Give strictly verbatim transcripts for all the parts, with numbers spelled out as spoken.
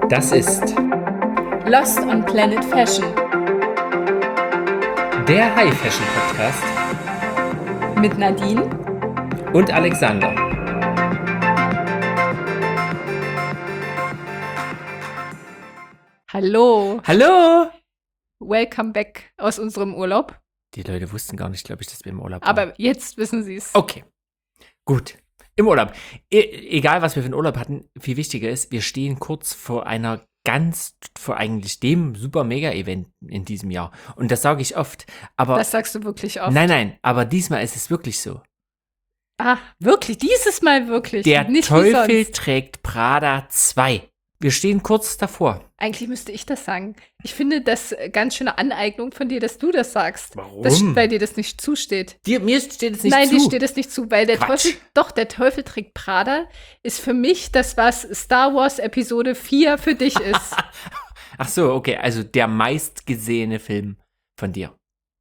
Das ist Lost on Planet Fashion der High Fashion Podcast mit Nadine und Alexander. Hallo. Hallo! Welcome back aus unserem Urlaub. Die Leute wussten gar nicht, glaube ich, dass wir im Urlaub Aber waren. jetzt wissen sie es. Okay, gut. Im Urlaub. E- egal, was wir für einen Urlaub hatten, viel wichtiger ist, wir stehen kurz vor einer ganz, vor eigentlich dem super-mega-Event in diesem Jahr. Und das sage ich oft. Aber Das sagst du wirklich oft. nein, nein, aber diesmal ist es wirklich so. Ah, wirklich? Dieses Mal wirklich? Der Nicht wie Teufel sonst. trägt Prada zwei. Wir stehen kurz davor. Eigentlich müsste ich das sagen. Ich finde das ganz schöne Aneignung von dir, dass du das sagst. Warum? Das, weil dir das nicht zusteht. Dir, mir steht es nicht Nein, zu. dir steht es nicht zu, weil der Quatsch. Teufel, doch, der Teufel trägt Prada ist für mich das, was Star Wars Episode vier für dich ist. Ach so, okay, also der meistgesehene Film von dir.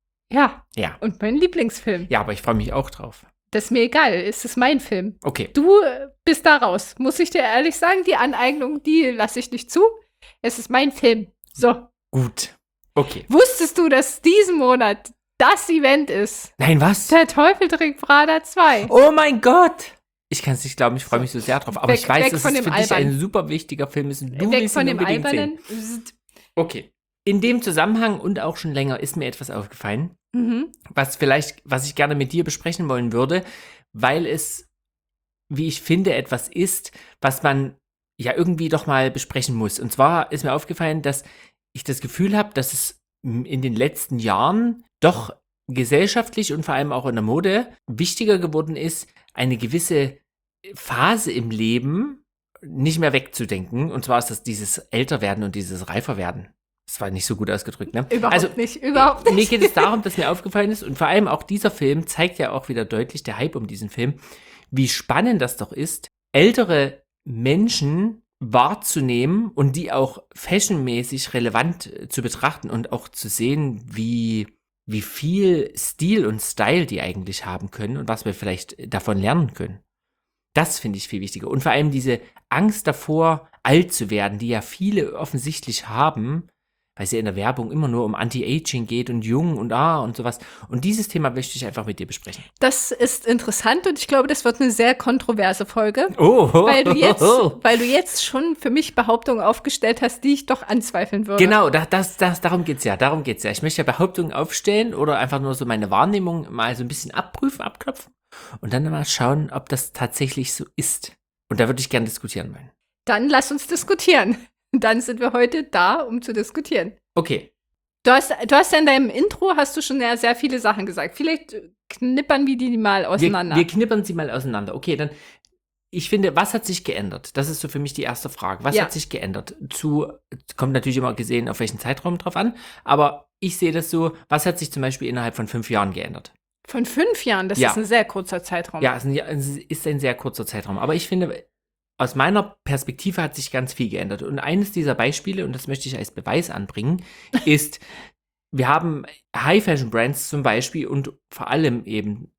Ja, Ja. und mein Lieblingsfilm. Ja, aber ich freue mich auch drauf. Das ist mir egal, es ist mein Film. Okay. Du äh, bist da raus, muss ich dir ehrlich sagen. Die Aneignung, die lasse ich nicht zu. Es ist mein Film. So. Gut. Okay. Wusstest du, dass diesen Monat das Event ist? Nein, was? Der Teufel trägt Prada zwei. Oh mein Gott! Ich kann es nicht glauben, ich freue mich so sehr drauf. Aber Weg- ich weiß, weg dass von es dem für dich Albernen. ein super wichtiger Film ist. Und du Weg willst von ihn dem unbedingt Albernen. sehen. Okay. In dem Zusammenhang und auch schon länger ist mir etwas aufgefallen, Mhm. was vielleicht, was ich gerne mit dir besprechen wollen würde, weil es, wie ich finde, etwas ist, was man ja irgendwie doch mal besprechen muss. Und zwar ist mir aufgefallen, dass ich das Gefühl habe, dass es in den letzten Jahren doch gesellschaftlich und vor allem auch in der Mode wichtiger geworden ist, eine gewisse Phase im Leben nicht mehr wegzudenken. Und zwar ist das dieses Älterwerden und dieses Reiferwerden. Das war nicht so gut ausgedrückt, ne? Überhaupt also, nicht, überhaupt nicht. Mir geht es darum, dass mir aufgefallen ist, und vor allem auch dieser Film zeigt ja auch wieder deutlich, der Hype um diesen Film, wie spannend das doch ist, ältere Menschen wahrzunehmen und die auch fashionmäßig relevant äh, zu betrachten und auch zu sehen, wie, wie viel Stil und Style die eigentlich haben können und was wir vielleicht davon lernen können. Das finde ich viel wichtiger. Und vor allem diese Angst davor, alt zu werden, die ja viele offensichtlich haben, weil es ja in der Werbung immer nur um Anti-Aging geht und jung und ah und sowas. Und dieses Thema möchte ich einfach mit dir besprechen. Das ist interessant und ich glaube, das wird eine sehr kontroverse Folge. Oh, Weil du jetzt, weil du jetzt schon für mich Behauptungen aufgestellt hast, die ich doch anzweifeln würde. Genau, das, das, das, darum geht's ja, darum geht's ja. Ich möchte ja Behauptungen aufstellen oder einfach nur so meine Wahrnehmung mal so ein bisschen abprüfen, abklopfen und dann mal schauen, ob das tatsächlich so ist. Und da würde ich gerne diskutieren wollen. Dann lass uns diskutieren. Dann sind wir heute da, um zu diskutieren. Okay. Du hast, du hast ja in deinem Intro hast du schon ja sehr viele Sachen gesagt. Vielleicht knippern wir die mal auseinander. Wir, wir knippern sie mal auseinander. Okay, dann, ich finde, was hat sich geändert? Das ist so für mich die erste Frage. Was Ja. hat sich geändert? Zu, kommt natürlich immer gesehen, auf welchen Zeitraum drauf an, aber ich sehe das so, was hat sich zum Beispiel innerhalb von fünf Jahren geändert? Von fünf Jahren, das Ja. ist ein sehr kurzer Zeitraum. Ja, es ist ein- es ist ein sehr kurzer Zeitraum, aber ich finde, aus meiner Perspektive hat sich ganz viel geändert. Und eines dieser Beispiele, und das möchte ich als Beweis anbringen, ist, wir haben High-Fashion-Brands zum Beispiel und vor allem eben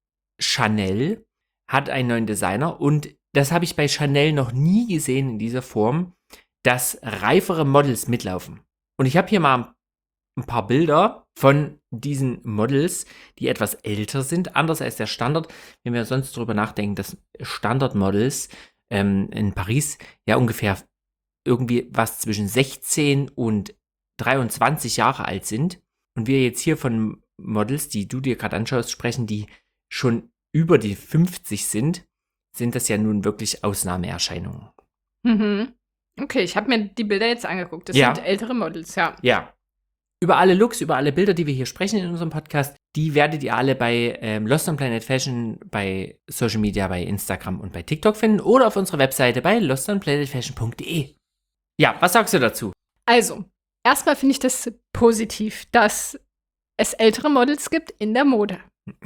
Chanel hat einen neuen Designer und das habe ich bei Chanel noch nie gesehen in dieser Form, dass reifere Models mitlaufen. Und ich habe hier mal ein paar Bilder von diesen Models, die etwas älter sind, anders als der Standard, wenn wir sonst drüber nachdenken, dass Standardmodels ähm, in Paris ja ungefähr irgendwie was zwischen sechzehn und dreiundzwanzig Jahre alt sind. Und wir jetzt hier von Models, die du dir gerade anschaust, sprechen, die schon über die fünfzig sind, sind das ja nun wirklich Ausnahmeerscheinungen. Mhm. Okay, ich habe mir die Bilder jetzt angeguckt. Das Ja. sind ältere Models, ja. Ja. Über alle Looks, über alle Bilder, die wir hier sprechen in unserem Podcast, die werdet ihr alle bei ähm, Lost on Planet Fashion, bei Social Media, bei Instagram und bei TikTok finden oder auf unserer Webseite bei lost on planet fashion punkt de. Ja, was sagst du dazu? Also, erstmal finde ich das positiv, dass es ältere Models gibt in der Mode.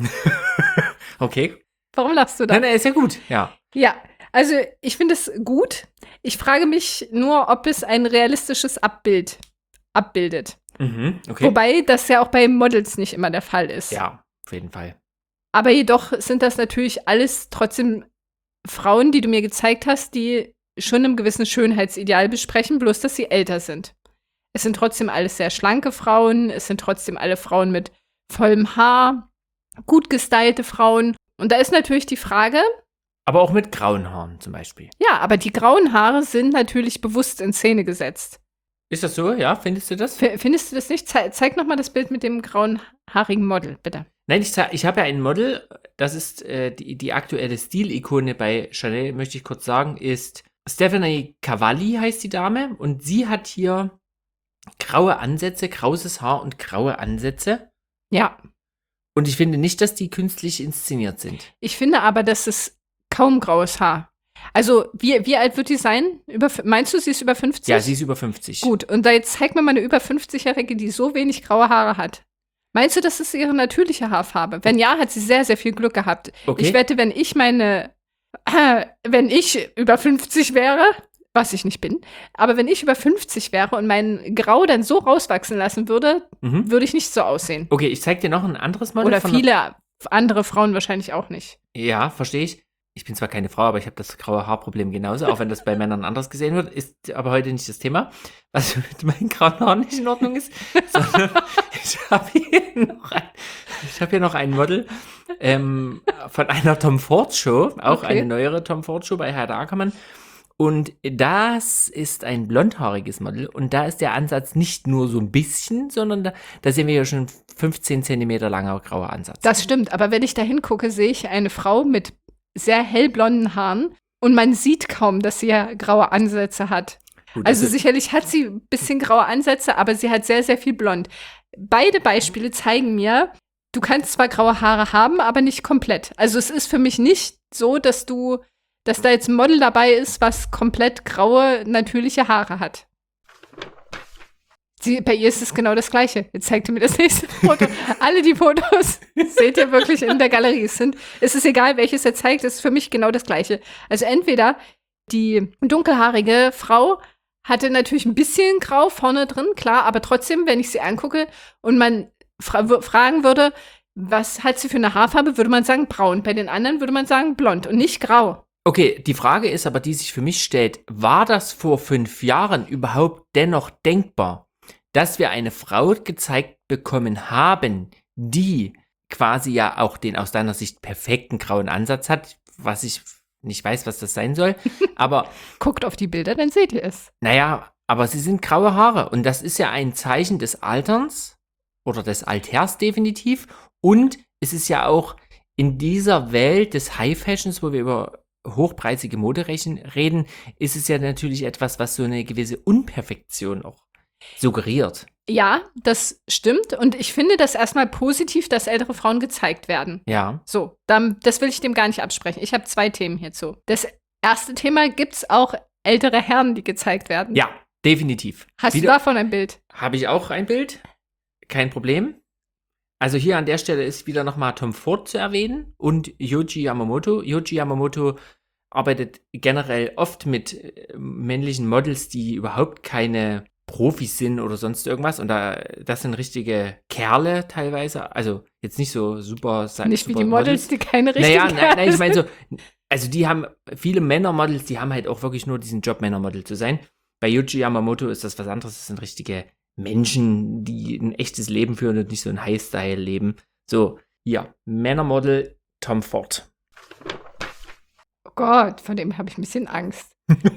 Okay. Warum lachst du da? Nein, nein, ist ja gut. Ja. Ja, also ich finde es gut. Ich frage mich nur, ob es ein realistisches Abbild abbildet. Mhm, okay. Wobei das ja auch bei Models nicht immer der Fall ist. Ja, auf jeden Fall. Aber jedoch sind das natürlich alles trotzdem Frauen, die du mir gezeigt hast, die schon einem gewissen Schönheitsideal besprechen, bloß dass sie älter sind. Es sind trotzdem alles sehr schlanke Frauen, es sind trotzdem alle Frauen mit vollem Haar, gut gestylte Frauen. Und da ist natürlich die Frage, aber auch mit grauen Haaren zum Beispiel. ja, aber die grauen Haare sind natürlich bewusst in Szene gesetzt. Ist das so? Ja, findest du das? F- findest du das nicht? Ze- zeig noch mal das Bild mit dem grauen-haarigen Model, bitte. Nein, ich, ich habe ja ein Model, das ist äh, die, die aktuelle Stilikone bei Chanel, möchte ich kurz sagen, ist Stephanie Cavalli heißt die Dame und sie hat hier graue Ansätze, krauses Haar und graue Ansätze. Ja. Und ich finde nicht, dass die künstlich inszeniert sind. Ich finde aber, das ist kaum graues Haar. Also, wie, wie alt wird die sein? Über, meinst du, sie ist über fünfzig? Ja, sie ist über fünfzig. Gut, und da jetzt zeig mir mal eine über fünfzig-Jährige, die so wenig graue Haare hat. Meinst du, das ist ihre natürliche Haarfarbe? Wenn ja, hat sie sehr, sehr viel Glück gehabt. Okay. Ich wette, wenn ich meine, äh, wenn ich über fünfzig wäre, was ich nicht bin, aber wenn ich über fünfzig wäre und mein Grau dann so rauswachsen lassen würde, Mhm. würde ich nicht so aussehen. Okay, ich zeig dir noch ein anderes Model. Oder von viele andere Frauen wahrscheinlich auch nicht. Der, ja, verstehe ich. Ich bin zwar keine Frau, aber ich habe das graue Haarproblem genauso, auch wenn das bei Männern anders gesehen wird, ist aber heute nicht das Thema, was mit meinen grauen Haaren nicht in Ordnung ist, sondern ich habe hier noch ein, ich habe hier noch ein Model ähm, von einer Tom Ford Show, auch Okay. eine neuere Tom Ford Show bei Herr Ackermann. Und das ist ein blondhaariges Model und da ist der Ansatz nicht nur so ein bisschen, sondern da, da sehen wir ja schon fünfzehn Zentimeter langer grauer Ansatz. Das stimmt, aber wenn ich da hingucke, sehe ich eine Frau mit sehr hellblonden Haaren und man sieht kaum, dass sie ja graue Ansätze hat. Gut, Also das ist- sicherlich hat sie ein bisschen graue Ansätze, aber sie hat sehr, sehr viel blond. Beide Beispiele zeigen mir, du kannst zwar graue Haare haben, aber nicht komplett. Also es ist für mich nicht so, dass du, dass da jetzt ein Model dabei ist, was komplett graue, natürliche Haare hat. Sie, bei ihr ist es genau das Gleiche. Jetzt zeigt ihr mir das nächste Foto. Alle die Fotos seht ihr wirklich in der Galerie. Es, sind, es ist egal, welches er zeigt, es ist für mich genau das Gleiche. Also entweder die dunkelhaarige Frau hatte natürlich ein bisschen Grau vorne drin, klar, aber trotzdem, wenn ich sie angucke und man fra w- fragen würde, was hat sie für eine Haarfarbe, würde man sagen braun. Bei den anderen würde man sagen blond und nicht grau. Okay, die Frage ist aber, die sich für mich stellt, war das vor fünf Jahren überhaupt dennoch denkbar, dass wir eine Frau gezeigt bekommen haben, die quasi ja auch den aus deiner Sicht perfekten grauen Ansatz hat, was ich nicht weiß, was das sein soll, aber Guckt auf die Bilder, dann seht ihr es. naja, aber sie sind graue Haare und das ist ja ein Zeichen des Alterns oder des Alters definitiv und es ist ja auch in dieser Welt des High Fashions, wo wir über hochpreisige Mode reden, ist es ja natürlich etwas, was so eine gewisse Unperfektion auch suggeriert. Ja, das stimmt. Und ich finde das erstmal positiv, dass ältere Frauen gezeigt werden. Ja. So, dann, das will ich dem gar nicht absprechen. Ich habe zwei Themen hierzu. Das erste Thema, gibt es auch ältere Herren, die gezeigt werden? Ja, definitiv. Hast Wieder du davon ein Bild? habe ich auch ein Bild. Kein Problem. Also hier an der Stelle ist wieder nochmal Tom Ford zu erwähnen und Yohji Yamamoto. Yohji Yamamoto arbeitet generell oft mit äh, männlichen Models, die überhaupt keine Profis sind oder sonst irgendwas. Und da, das sind richtige Kerle teilweise. Also jetzt nicht so super. Nicht wie super die Models, die keine richtigen Naja, nein, nein, ich sind. meine so, also die haben, viele Männermodels, die haben halt auch wirklich nur diesen Job, Männermodel zu sein. Bei Yohji Yamamoto ist das was anderes. Das sind richtige Menschen, die ein echtes Leben führen und nicht so ein High-Style-Leben. So, hier, Männermodel Tom Ford. Oh Gott, von dem habe ich ein bisschen Angst.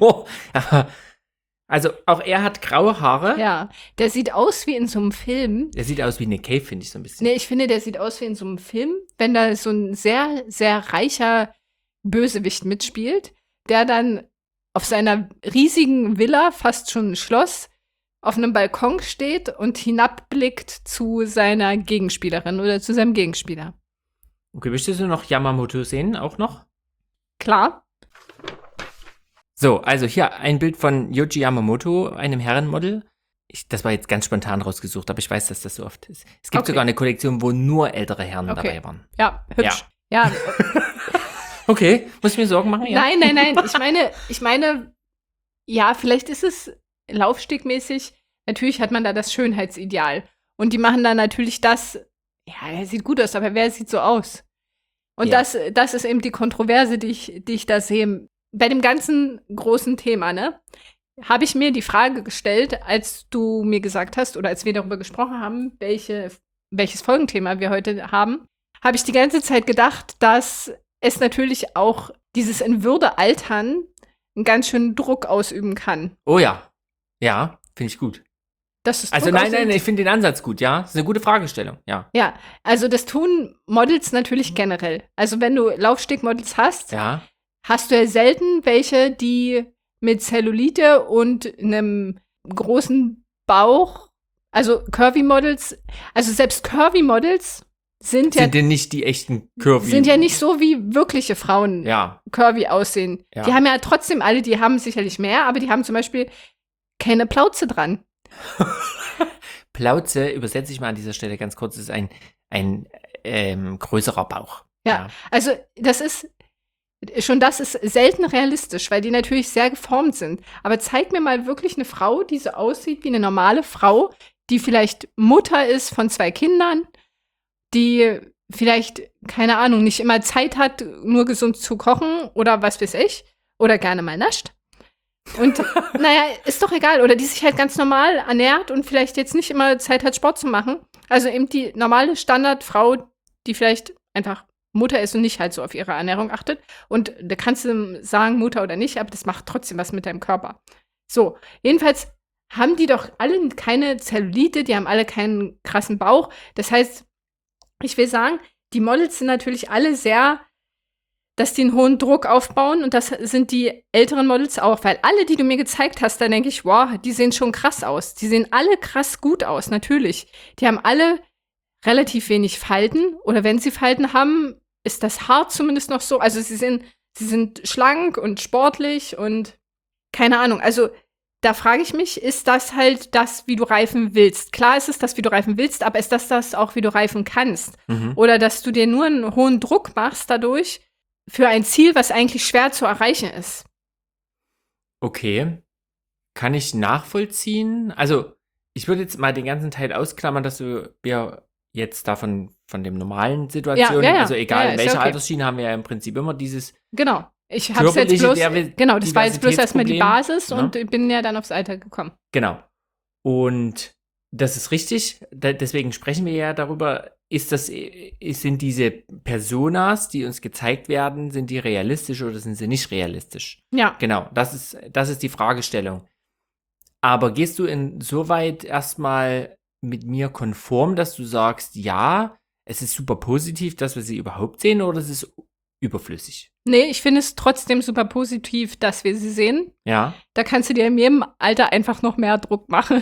Also, auch er hat graue Haare. Ja, der sieht aus wie in so einem Film. Er sieht aus wie Nick Cave, finde ich so ein bisschen. Nee, ich finde, der sieht aus wie in so einem Film, wenn da so ein sehr, sehr reicher Bösewicht mitspielt, der dann auf seiner riesigen Villa, fast schon ein Schloss, auf einem Balkon steht und hinabblickt zu seiner Gegenspielerin oder zu seinem Gegenspieler. Okay, möchtest du noch Yamamoto sehen, auch noch? Klar. So, also hier ein Bild von Yohji Yamamoto, einem Herrenmodel. Ich, das war jetzt ganz spontan rausgesucht, aber ich weiß, dass das so oft ist. Es gibt Okay. sogar eine Kollektion, wo nur ältere Herren Okay. dabei waren. Ja, hübsch. Ja. Okay, muss ich mir Sorgen machen? Ja. Nein, nein, nein. Ich meine, ich meine, ja, vielleicht ist es laufstegmäßig. Natürlich hat man da das Schönheitsideal. Und die machen dann natürlich das, ja, er sieht gut aus, aber wer sieht so aus? Und Ja. das, das ist eben die Kontroverse, die ich, die ich da sehe. bei dem ganzen großen Thema, ne, habe ich mir die Frage gestellt, als du mir gesagt hast oder als wir darüber gesprochen haben, welche, welches Folgenthema wir heute haben, habe ich die ganze Zeit gedacht, dass es natürlich auch dieses in Würde altern einen ganz schönen Druck ausüben kann. Oh ja. Ja, finde ich gut. Dass es Also Druck nein, nein, ausübt. ich finde den Ansatz gut, ja. Das ist eine gute Fragestellung, ja. Ja, also das tun Models natürlich generell. Also wenn du Laufstegmodels hast, Ja. hast du ja selten welche, die mit Zellulite und einem großen Bauch, also Curvy-Models, also selbst Curvy-Models sind ja, Sind denn nicht die echten Curvy? sind ja nicht so, wie wirkliche Frauen Ja. curvy aussehen. Ja. Die haben ja trotzdem alle, die haben sicherlich mehr, aber die haben zum Beispiel keine Plauze dran. Plauze, übersetze ich mal an dieser Stelle ganz kurz, ist ein, ein ähm, größerer Bauch. Ja, also das ist, schon das ist selten realistisch, weil die natürlich sehr geformt sind. Aber zeig mir mal wirklich eine Frau, die so aussieht wie eine normale Frau, die vielleicht Mutter ist von zwei Kindern, die vielleicht, keine Ahnung, nicht immer Zeit hat, nur gesund zu kochen oder was weiß ich, oder gerne mal nascht. Und naja, ist doch egal. Oder die sich halt ganz normal ernährt und vielleicht jetzt nicht immer Zeit hat, Sport zu machen. Also eben die normale Standardfrau, die vielleicht einfach Mutter ist und nicht halt so auf ihre Ernährung achtet. Und da kannst du sagen, Mutter oder nicht, aber das macht trotzdem was mit deinem Körper. So, jedenfalls haben die doch alle keine Zellulite, die haben alle keinen krassen Bauch. Das heißt, ich will sagen, die Models sind natürlich alle sehr, dass die einen hohen Druck aufbauen und das sind die älteren Models auch, weil alle, die du mir gezeigt hast, da denke ich, wow, die sehen schon krass aus. Die sehen alle krass gut aus, natürlich. Die haben alle relativ wenig Falten oder wenn sie Falten haben, ist das Haar zumindest noch so. Also sie sind, sie sind schlank und sportlich und keine Ahnung. Also da frage ich mich, ist das halt das, wie du reifen willst? Klar ist es das, wie du reifen willst, aber ist das das auch, wie du reifen kannst? Mhm. Oder dass du dir nur einen hohen Druck machst dadurch für ein Ziel, was eigentlich schwer zu erreichen ist? Okay. Kann ich nachvollziehen? Also, ich würde jetzt mal den ganzen Teil ausklammern, dass du wir jetzt davon von dem normalen Situationen, Ja, ja, ja. also egal Ja, ja, in ist ja welcher okay. Altersschiene, haben wir ja im Prinzip immer dieses Genau. Ich habe jetzt körperliche bloß, Diver- genau, das war jetzt bloß erstmal die Diversitätsproblem, Basis ne? und bin ja dann aufs Alter gekommen. Genau. Und das ist richtig. Da, deswegen sprechen wir ja darüber. Ist das, ist, sind diese Personas, die uns gezeigt werden, sind die realistisch oder sind sie nicht realistisch? Ja. Genau, das ist, das ist die Fragestellung. Aber gehst du insoweit erstmal mit mir konform, dass du sagst, ja, es ist super positiv, dass wir sie überhaupt sehen, oder es ist überflüssig? Nee, ich finde es trotzdem super positiv, dass wir sie sehen. Ja. Da kannst du dir in jedem Alter einfach noch mehr Druck machen.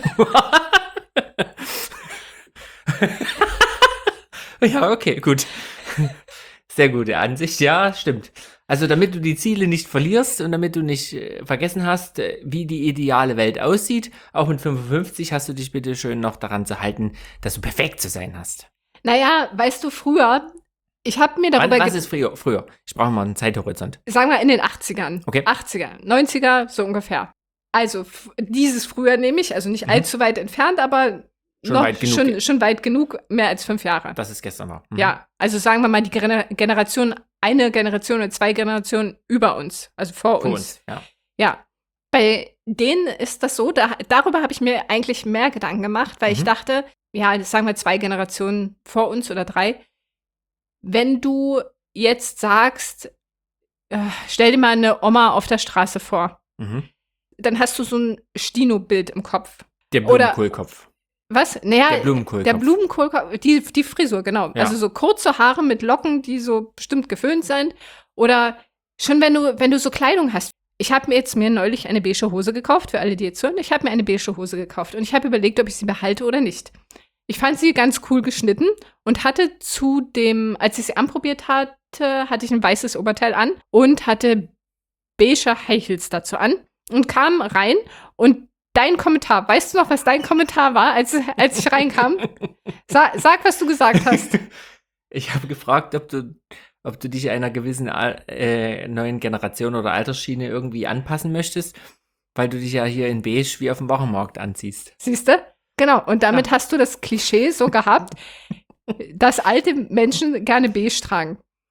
Ja, okay, gut. Sehr gute Ansicht, ja, stimmt. Also damit du die Ziele nicht verlierst und damit du nicht äh, vergessen hast, äh, wie die ideale Welt aussieht, auch mit fünfundfünfzig hast du dich bitte schön noch daran zu halten, dass du perfekt zu sein hast. Naja, weißt du, früher, ich habe mir darüber Was ge- ist früher? früher? Ich brauche mal einen Zeithorizont. sagen wir in den achtzigern. Okay. achtziger, neunziger, so ungefähr. Also f- dieses früher nehme ich, also nicht Mhm. allzu weit entfernt, aber Schon noch weit genug. Schon, schon weit genug, mehr als fünf Jahre. Das ist gestern war. Mhm. Ja, also sagen wir mal die Gener- Generation, eine Generation oder zwei Generationen über uns, also vor Für uns. uns, ja. Ja, bei denen ist das so, da, darüber habe ich mir eigentlich mehr Gedanken gemacht, weil ich Mhm. dachte, ja, das sagen wir zwei Generationen vor uns oder drei. Wenn du jetzt sagst, äh, stell dir mal eine Oma auf der Straße vor, Mhm. dann hast du so ein Stino-Bild im Kopf. Der Oder- Blumenkohlkopf. Was? Naja, Der Blumenkohlkopf. der Blumenkohl, die, die Frisur, genau. Ja. Also so kurze Haare mit Locken, die so bestimmt geföhnt sind. Oder schon wenn du, wenn du so Kleidung hast. Ich habe mir jetzt mir neulich eine beige Hose gekauft, für alle, die jetzt hören. Ich habe mir eine beige Hose gekauft und ich habe überlegt, ob ich sie behalte oder nicht. Ich fand sie ganz cool geschnitten und hatte zu dem, als ich sie anprobiert hatte, hatte ich ein weißes Oberteil an und hatte beige High Heels dazu an und kam rein und dein Kommentar, weißt du noch, was dein Kommentar war, als, als ich reinkam? Sa sag, was du gesagt hast. Ich habe gefragt, ob du, ob du dich einer gewissen Al- äh, neuen Generation oder Altersschiene irgendwie anpassen möchtest, weil du dich ja hier in beige wie auf dem Wochenmarkt anziehst. Siehst du? Genau. Und damit hast du das Klischee so gehabt, dass alte Menschen gerne beige tragen.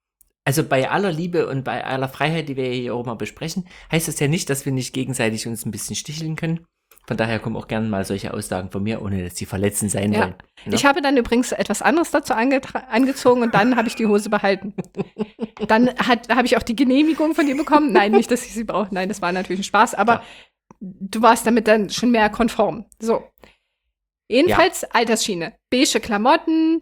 Also bei aller Liebe und bei aller Freiheit, die wir hier auch mal besprechen, heißt das ja nicht, dass wir nicht gegenseitig uns ein bisschen sticheln können. Von daher kommen auch gerne mal solche Aussagen von mir, ohne dass sie verletzend sein Ja. wollen. Ne? Ich habe dann übrigens etwas anderes dazu angetra- angezogen und dann habe ich die Hose behalten. Dann hat- habe ich auch die Genehmigung von dir bekommen. Nein, nicht, dass ich sie brauche. Nein, das war natürlich ein Spaß, aber Klar. du warst damit dann schon mehr konform. So. Jedenfalls Altersschiene. Beige Klamotten,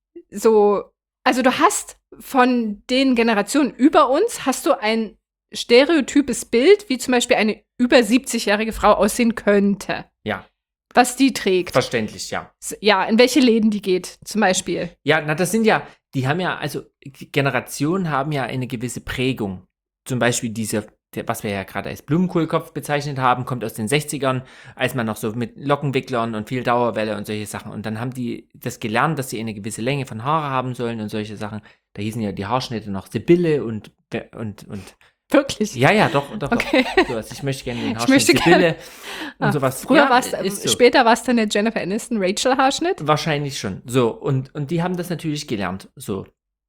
so. Also du hast von den Generationen über uns, hast du ein stereotypes Bild, wie zum Beispiel eine über siebzigjährige Frau aussehen könnte. Ja. Was die trägt. Verständlich, ja. Ja, in welche Läden die geht, zum Beispiel. Ja, na, das sind ja, die haben ja, also Generationen haben ja eine gewisse Prägung. Zum Beispiel diese, der, was wir ja gerade als Blumenkohlkopf bezeichnet haben, kommt aus den sechzigern, als man noch so mit Lockenwicklern und viel Dauerwelle und solche Sachen. Und dann haben die das gelernt, dass sie eine gewisse Länge von Haare haben sollen und solche Sachen. Da hießen ja die Haarschnitte noch Sibylle und, und, und Wirklich? ja, ja, doch, doch, Okay. doch. So, also ich möchte gerne den Ich Haarschnitt möchte Sibylle und Ah, sowas. Früher Ja, war es, ist so. später war es dann der Jennifer Aniston Rachel Haarschnitt. Wahrscheinlich schon. So, und, und die haben das natürlich gelernt. So.